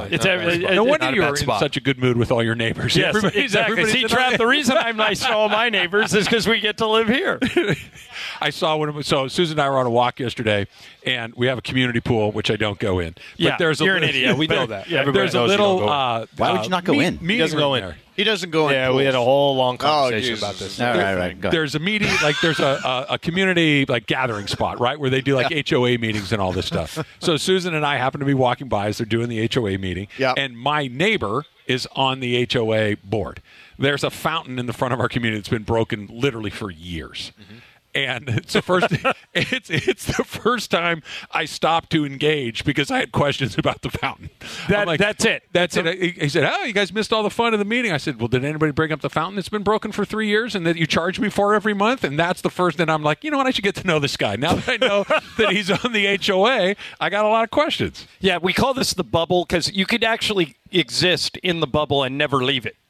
no wonder you're in such a good mood with all your neighbors. Yes, exactly. See, Trav, the reason I'm nice to all my neighbors is because we get to live here. I saw so Susan and I were on a walk yesterday, and we have a community pool, which I don't go in. But there's you're an idiot. We know that. Yeah, there's a little. Why would you not go in? He doesn't go in there. He doesn't go in. Yeah, we had a whole long conversation about this. All right. There's a meeting, there's a community gathering spot, right, where they do HOA meetings and all this stuff. So Susan and I happen to be walking by as they're doing the HOA meeting, and my neighbor is on the HOA board. There's a fountain in the front of our community that's been broken literally for years. Mm-hmm. And it's the first. it's the first time I stopped to engage because I had questions about the fountain. That's it. That's it. He said, "Oh, you guys missed all the fun of the meeting." I said, "Well, did anybody bring up the fountain? It's been broken for 3 years, and that you charge me for every month." And that's the first. And I'm like, you know what? I should get to know this guy now that I know that he's on the HOA. I got a lot of questions. Yeah, we call this the bubble because you could actually exist in the bubble and never leave it.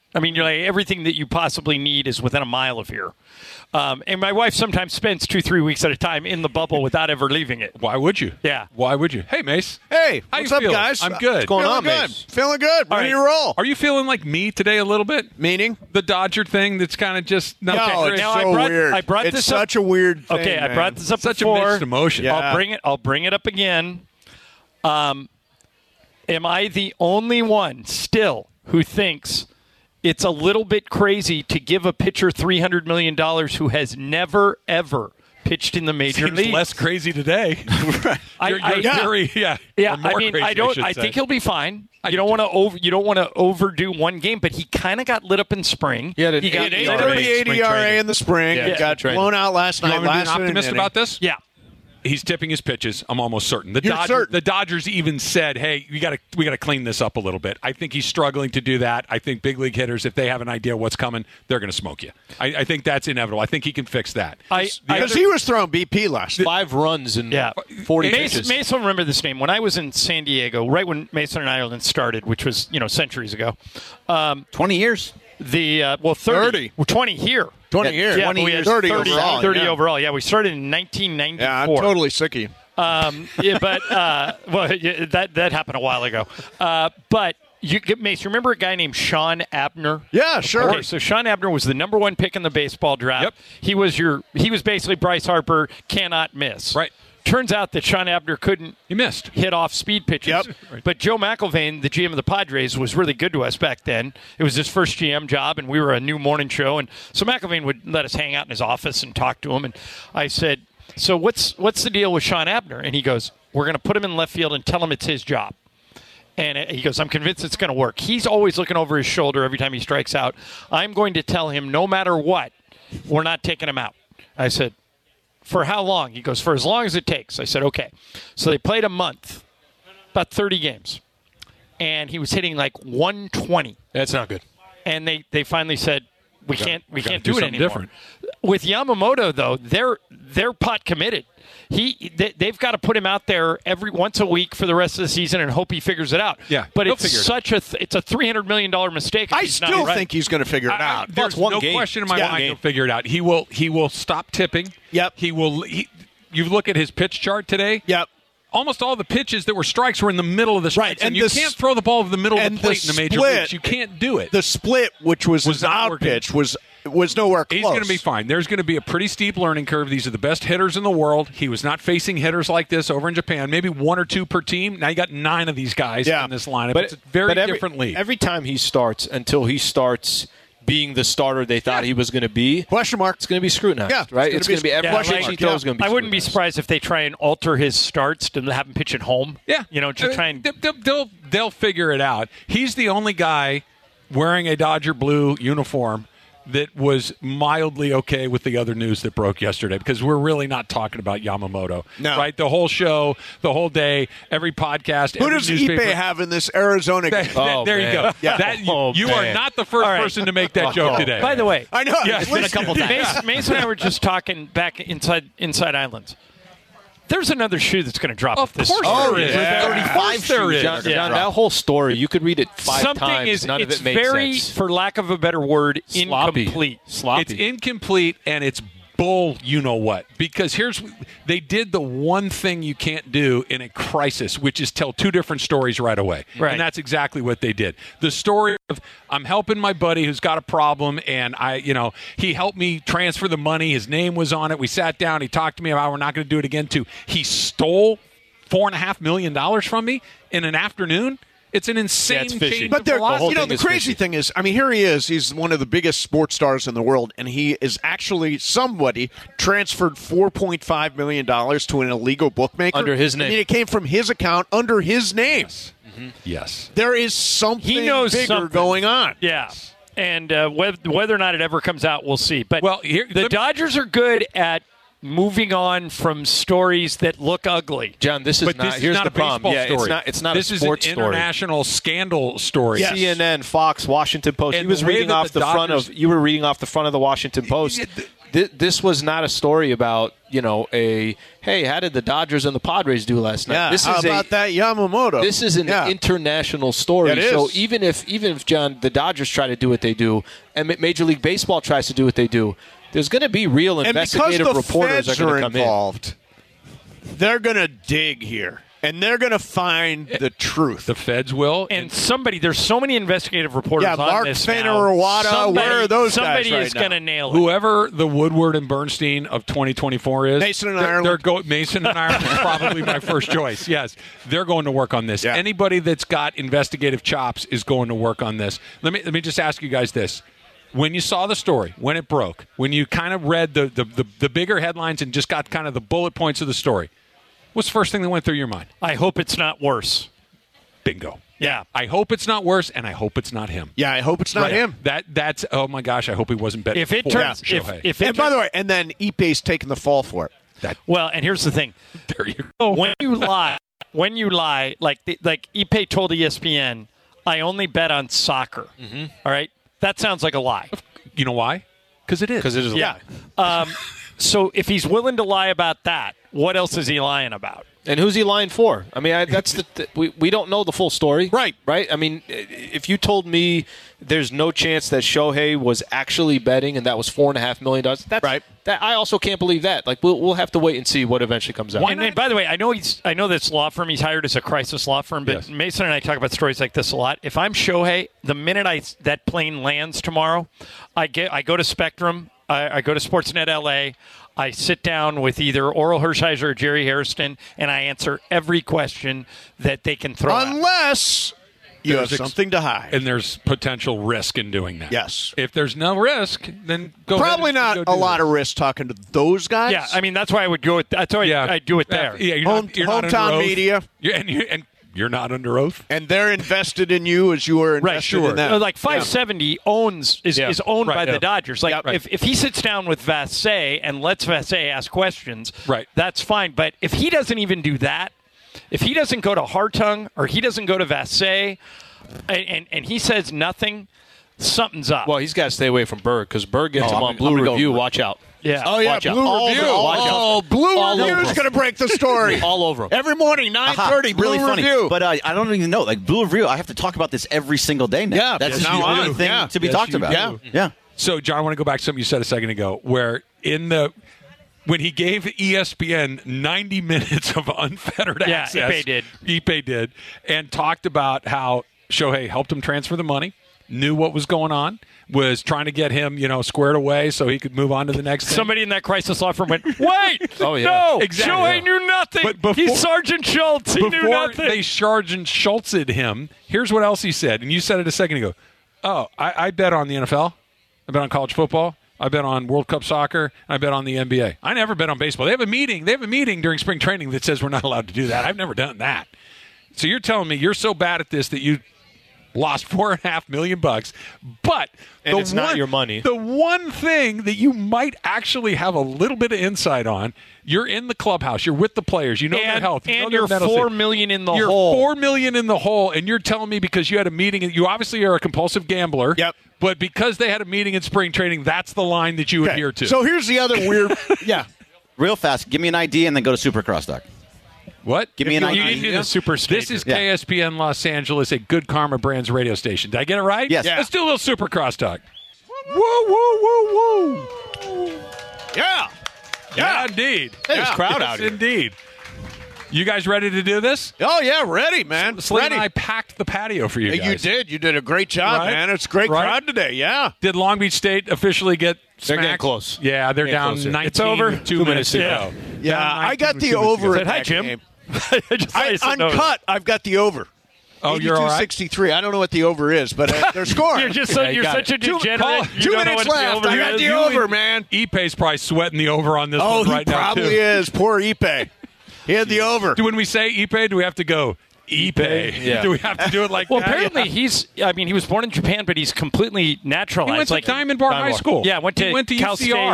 I mean, you're like, everything that you possibly need is within a mile of here. And my wife sometimes spends 2-3 weeks at a time in the bubble without ever leaving it. Why would you? Yeah. Why would you? Hey, Mace. Hey, How what's you up, feeling? guys? I'm good. What's going on, Feeling good. Mace? Feeling good. Ready to roll. Are you feeling like me today a little bit? Meaning? The Dodger thing that's kind of just... No, okay, it's now so weird. I brought it's this such up. a weird thing, Okay, I man. brought this up Such before. a mixed emotion. Yeah. I'll bring it up again. Am I the only one still who thinks it's a little bit crazy to give a pitcher $300 million who has never, ever pitched in the major Seems leagues? less crazy today. Your theory, yeah. Yeah, Or more I mean, crazy, I don't. should I say. think he'll be fine. You don't want to overdo one game, but he kind of got lit up in spring. Yeah, he got He had 8.38 ERA in the spring. Yeah, He got training. blown out last You night. want me to be an Last optimist inning. about this? Yeah. He's tipping his pitches. I'm almost certain. You're certain? The Dodgers even said, "Hey, we got to clean this up a little bit." I think he's struggling to do that. I think big league hitters, if they have an idea what's coming, they're going to smoke you. I think that's inevitable. I think he can fix that. Because he was throwing BP last night. 5 runs in 40 pitches. Mason will remember this name. When I was in San Diego, right when Mason and Ireland started, which was centuries ago. 20 years. 30. Well, 20 here. 20 years. Yeah, 20 we had years. 30 overall. 30 yeah. overall. Yeah, we started in 1994. Yeah, I'm totally sick of you. That happened a while ago. But Mace, remember a guy named Sean Abner? Yeah, sure. Okay, so Sean Abner was the number 1 pick in the baseball draft. Yep. He was basically Bryce Harper, cannot miss. Right. Turns out that Sean Abner couldn't missed hit off speed pitches. Yep. Right. But Joe McIlvaine, the GM of the Padres, was really good to us back then. It was his first GM job, and we were a new morning show. And so McIlvaine would let us hang out in his office and talk to him. And I said, so what's the deal with Sean Abner? And he goes, we're going to put him in left field and tell him it's his job. And he goes, I'm convinced it's going to work. He's always looking over his shoulder every time he strikes out. I'm going to tell him no matter what, we're not taking him out. I said, for how long? He goes, for as long as it takes. I said, okay. So they played a month, about 30 games. And he was hitting like 120. That's not good. And they finally said, we can't do it something anymore. different. With Yamamoto, though, they're pot committed. They've got to put him out there once a week for the rest of the season and hope he figures it out. Yeah, but he'll it's figure it it's a $300 million mistake. If I he's not still right. think he's going to figure it out. There's no question in my mind he'll figure it out. He will stop tipping. Yep. You look at his pitch chart today. Yep. Almost all the pitches that were strikes were in the middle of the strikes. Right, And you can't throw the ball to the middle of the plate in the major leagues. You can't do it. The split, which was his out pitch, was nowhere close. He's going to be fine. There's going to be a pretty steep learning curve. These are the best hitters in the world. He was not facing hitters like this over in Japan. Maybe 1 or 2 per team. Now you got 9 of these guys in this lineup. It's a very different league. Every time he starts, until he starts being the starter they thought he was going to be, question mark. It's going to be scrutinized. Yeah, right. It's going to be every question pitch he mark. throws going to be. I wouldn't be surprised if they try and alter his starts to have him pitch at home. Yeah, to try and they'll figure it out. He's the only guy wearing a Dodger blue uniform that was mildly okay with the other news that broke yesterday, because we're really not talking about Yamamoto. No. Right? The whole show, the whole day, every podcast, Who every does newspaper. Ipe have in this Arizona game? There you go. Yeah. You are not the first person to make that joke today. By the way, I know. Yeah, It's been a couple times. Mason and I were just talking back inside Islands. There's another shoe that's going to drop. Of this course there is. Yeah. 35 there is. John, that whole story, you could read it 5 Something times. None of it's it made very, sense. for lack of a better word, Sloppy. incomplete. It's incomplete, and it's bull you-know-what. Because they did the one thing you can't do in a crisis, which is tell 2 different stories right away. Right. And that's exactly what they did. The story of, I'm helping my buddy who's got a problem, and he helped me transfer the money. His name was on it. We sat down. He talked to me about we're not going to do it again. He stole $4.5 million from me in an afternoon. It's an insane change. But the crazy thing is, I mean, here he is. He's one of the biggest sports stars in the world, and he is actually somebody transferred $4.5 million to an illegal bookmaker. Under his name. I mean, it came from his account under his name. Yes. There is something bigger going on. Yeah. And whether or not it ever comes out, we'll see. But here, the Dodgers are good at moving on from stories that look ugly. John, this is But not. this is Here's not the a baseball problem. Yeah, story. it's not This a is sports an story. international scandal story. CNN, Fox, Washington Post. And He was the way reading that off the the front Dodgers- of. You were reading off the front of the Washington Post. This was not a story about, hey, how did the Dodgers and the Padres do last night? Yeah, This how is about that Yamamoto? This is an international story. It is. So even if John, the Dodgers try to do what they do, and Major League Baseball tries to do what they do, there's going to be real investigative reporters that are going to come involved, they're going to dig here. And they're going to find the truth. The feds will. And there's so many investigative reporters on Mark this Fener-Rawada, where are those guys Somebody right is now? going to nail it. Whoever the Woodward and Bernstein of 2024 is. Mason and Ireland. Mason and Ireland is probably my first choice. Yes, they're going to work on this. Yeah. Anybody that's got investigative chops is going to work on this. Let me just ask you guys this. When you saw the story, when it broke, when you kind of read the bigger headlines and just got kind of the bullet points of the story, what's the first thing that went through your mind? I hope it's not worse. Bingo. Yeah. I hope it's not worse, and I hope it's not him. Yeah, I hope it's not him. That's oh my gosh, I hope he wasn't betting. If it for turns, Shohei. if it And by the way, and then Ipe's taking the fall for it. Well, and here's the thing. There you go. When you lie, like Ipe told ESPN, I only bet on soccer. Mm-hmm. All right? That sounds like a lie. You know why? Because it is. Because it is a Yeah. lie. So if he's willing to lie about that, what else is he lying about? And who's he lying for? I mean, that's we don't know the full story. Right. I mean, if you told me there's no chance that Shohei was actually betting and that was $4.5 million, that's right. That I also can't believe that. Like, we'll have to wait and see what eventually comes out. And by the way, I know this law firm he's hired as a crisis law firm, but Mason and I talk about stories like this a lot. If I'm Shohei, the minute that plane lands tomorrow, I go to Spectrum, I go to Sportsnet LA. I sit down with either Oral Hershiser or Jerry Hairston, and I answer every question that they can throw Unless you have something to hide. And there's potential risk in doing that. Yes. If there's no risk, then go Probably ahead and not go a do lot that. of risk talking to those guys. Yeah, I mean, that's why I would go with – that's why I do it there. Yeah, you're not Hometown under oath. media. And you're not under oath. And they're invested in you as you are invested in them. Like 570 is owned by the Dodgers. Like if he sits down with Vassay and lets Vassay ask questions, that's fine. But if he doesn't even do that, if he doesn't go to Hartung or he doesn't go to Vassay and he says nothing, something's up. Well, he's got to stay away from Berg because Berg gets him on Blue Review. Watch out. Yeah. Oh, yeah, Watch out. Blue Review. Blue Review is going to break the story. All over him. Every morning, 9:30, Blue really funny. Review. But I don't even know. Like Blue Review, I have to talk about this every single day now. Yeah, that's now the on. only thing Yeah. to be Yes, talked you about. do. Yeah. So, John, I want to go back to something you said a second ago, where when he gave ESPN 90 minutes of unfettered access, Ipe did, and talked about how Shohei helped him transfer the money, knew what was going on, was trying to get him, squared away so he could move on to the next thing. Somebody in that crisis law firm went, wait, no, exactly. Shohei knew nothing. But before, he's Sergeant Schultz. He knew before nothing. they Sergeant Schultzed him, here's what else he said, and you said it a second ago. Oh, I bet on the NFL. I bet on college football. I bet on World Cup soccer. I bet on the NBA. I never bet on baseball. They have a meeting during spring training that says we're not allowed to do that. I've never done that. So you're telling me you're so bad at this that you lost $4.5 million, but it's not your money. The one thing that you might actually have a little bit of insight on, you're in the clubhouse, you're with the players, you know their health, you know and their you're mental $4 state. million in the You're hole. $4 million in the hole, and you're telling me because you had a meeting, you obviously are a compulsive gambler. Yep. But because they had a meeting in spring training, that's the line that you adhere to. So here's the other weird. Yeah. Real fast, give me an ID and then go to Supercross, Doc. What? Give me an You ID. didn't do the super stage. This is KSPN Los Angeles, a Good Karma Brands radio station. Did I get it right? Yes. Yeah. Let's do a little Supercross talk. Woo, woo, woo, woo. Yeah. Yeah, indeed. There's a crowd Yes, out here. Indeed. You guys ready to do this? Oh, yeah, ready, man. Slade ready. and I packed the patio for you guys. You did. You did a great job, Right? man. It's a great Right? crowd today. Yeah. Did Long Beach State officially get They're getting smacked? close. Yeah, they're Getting down closer. 19 It's over. with 2 minutes to go. Yeah, Down I 19 got with the 2 minutes to over go. in Said, "Hi, that Jim." game. I said no. Uncut, I've got the over. Oh, you're all right? 82-63. I don't know what the over is, but they're scoring. You're just Yeah, you got such a it. degenerate. You 2 don't know minutes what left. The over I got is. the over, man. Ipe's probably sweating the over on this Oh, one he right now, probably too. is. Poor Ipe. He had the over. When we say Ipe, do we have to go Ipe? Yeah. Do we have to do it like Well, that? apparently he was born in Japan, but he's completely naturalized. He went to like Diamond Bar High School. Yeah, went to he went to Cal UCR. State.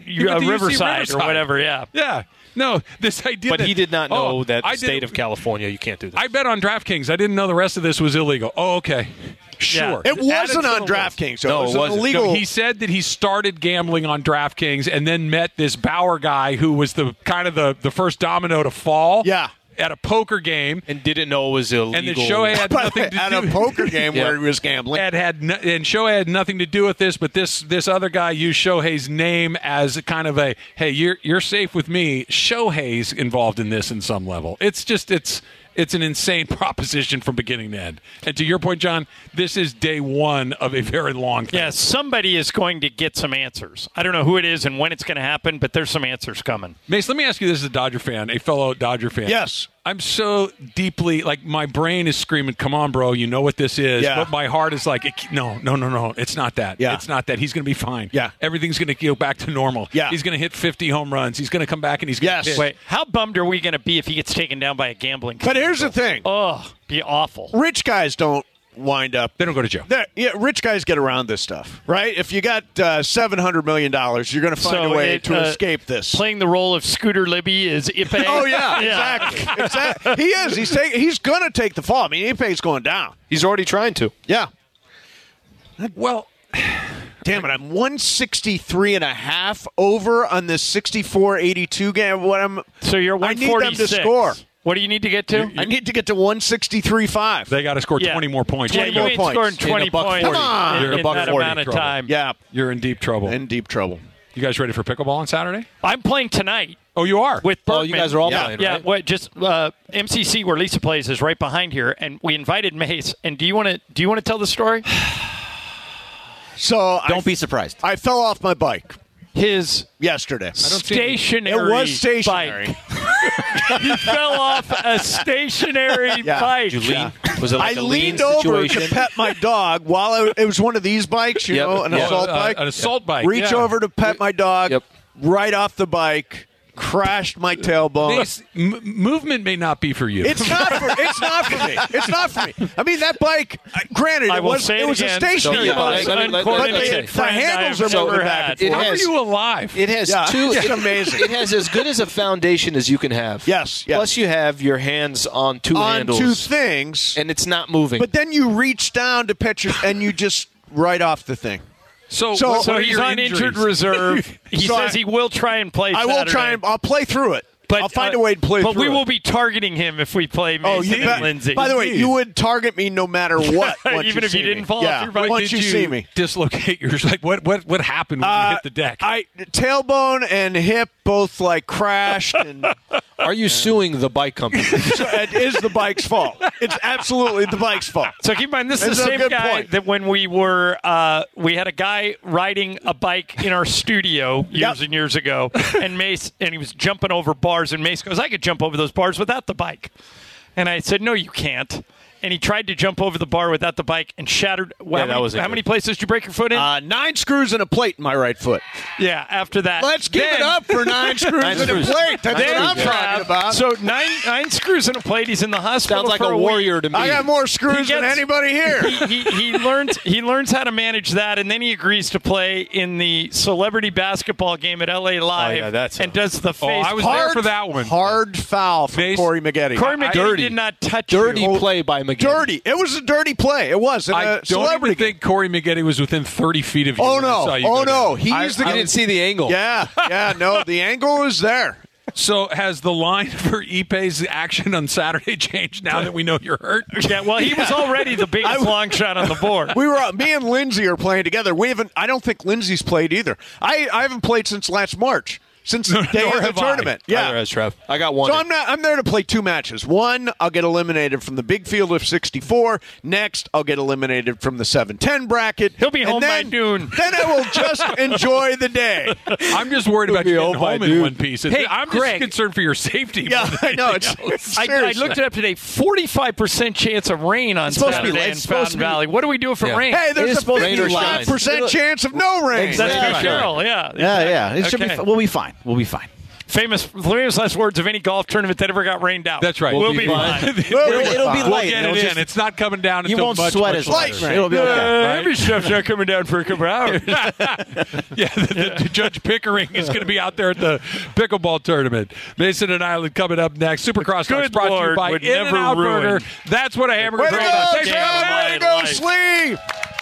Riverside or whatever. Yeah. Yeah. No, this idea. But that, he did not know that the I state of California, you can't do this. I bet on DraftKings. I didn't know the rest of this was illegal. Oh, okay. Sure. It wasn't on DraftKings. So it was illegal. No, he said that he started gambling on DraftKings and then met this Bauer guy who was the kind of the first domino to fall. Yeah. At a poker game. And didn't know it was illegal. And then Shohei had nothing to do at a poker game where he was gambling. And Shohei had nothing to do with this, but this other guy used Shohei's name as kind of a, hey, you're safe with me. Shohei's involved in this in some level. It's an insane proposition from beginning to end. And to your point, John, this is day one of a very long thing. Yeah, somebody is going to get some answers. I don't know who it is and when it's going to happen, but there's some answers coming. Mace, let me ask you this as a Dodger fan, a fellow Dodger fan. Yes. I'm so deeply, my brain is screaming, come on, bro, you know what this is. Yeah. But my heart is like, no, it's not that. Yeah. It's not that. He's going to be fine. Yeah. Everything's going to go back to normal. Yeah. He's going to hit 50 home runs. He's going to come back and he's going to pitch. Wait, how bummed are we going to be if he gets taken down by a gambling But here's the thing. Oh, be awful. Rich guys don't wind up. They don't go to jail. Rich guys get around this stuff, right? If you got $700 million, you're going to find a way to escape this. Playing the role of Scooter Libby is Ipe. Oh, yeah, exactly. He is. He's going to take the fall. I mean, Ipe's going down. He's already trying to. Yeah. Well, damn it, I'm 163.5 over on this 64-82 game. So you're 146. I need them to score. What do you need to get to? I need to get to 163.5. They got to score 20 more points. 20 more points. Scoring 20 points. Come on. In that amount of time. Yeah. You're in deep trouble. In deep trouble. You guys ready for pickleball on Saturday? I'm playing tonight. Oh, you are? With Berkman. Oh, you guys are all playing, Yeah, right? MCC, where Lisa plays, is right behind here, and we invited Mace. And do you want to tell the story? So Don't be surprised. I fell off my bike. Yesterday. Stationary. It was stationary. Bike. He fell off a stationary bike. Did you lean? Was it like I a leaned lean over situation? to pet my dog while it was one of these bikes, you know, an assault bike. An assault bike. Reach over to pet my dog. Right off the bike. Crashed my tailbone. Movement may not be for you. It's not for me. It's not for me. I mean, that bike, granted, it was a stationary bike. But the handles are moving back and forth. How are you alive? It has two. It's amazing. It has as good as a foundation as you can have. Yes. Plus, you have your hands on two handles. On two things. And it's not moving. But then you reach down to pitch it, and you just right off the thing. So he's on injured reserve. He says he will try and play Saturday. I will try and I'll play through it. But, I'll find a way to play through it. But we will be targeting him if we play Mason and Lindsay. By the way, you would target me no matter what. Even if you didn't fall off your bike. Once you see me. Dislocate yours. Like what happened when you hit the deck? Tailbone and hip both crashed. And are you suing the bike company? It is the bike's fault. It's absolutely the bike's fault. So keep in mind, this is the same guy that when we were, we had a guy riding a bike in our studio years and years ago, and he was jumping over bars, and Mace goes, I could jump over those bars without the bike. And I said, no, you can't. And he tried to jump over the bar without the bike and shattered. How many places did you break your foot in? 9 screws and a plate in my right foot. Yeah, after that. Let's give it up for 9 screws and a plate. That's what I'm talking about. So 9 screws and a plate. He's in the hospital. Sounds like for a warrior to me. I got more screws than anybody here. He learns how to manage that, and then he agrees to play in the celebrity basketball game at LA Live and does the face. I was there for that one. Hard foul from Corey Maggette. Corey Maggette did not touch Dirty play by Maggette. Dirty. It was a dirty play. It was. I don't even think Corey Maggette was within 30 feet of you. Oh, no. He's I didn't see the angle. Yeah. No, the angle is there. So has the line for Ipe's action on Saturday changed now that we know you're hurt? Yeah, well, he was already the biggest long shot on the board. Me and Lindsay are playing together. I don't think Lindsay's played either. I haven't played since last March. Since the day of the tournament. Yeah. I got one. So I'm there to play 2 matches. One, I'll get eliminated from the big field of 64. Next, I'll get eliminated from the 7-10 bracket. He'll be home by noon. Then I will just enjoy the day. I'm just worried about you getting home in one piece. Hey, I'm Greg, just concerned for your safety. Yeah, I know. I looked it up today. 45% chance of rain on Saturday in Fountain Valley. What do we do if it rains? Hey, there's a 55% chance of no rain. That's Pete Carroll, Yeah. It should be. We'll be fine. Famous last words of any golf tournament that ever got rained out. That's right. We'll be fine. It'll be We'll light. get it in. It's not coming down You until won't much, sweat much as much. later. It'll be okay. Every stuff's not coming down for a couple hours. Yeah, the Judge Pickering is going to be out there at the pickleball tournament. Mason and Island coming up next. Supercross Talks brought to you by would In-N-Out never ruin. Burger. That's what a hamburger Way is to all go, about. Slee! Way to go, Slee!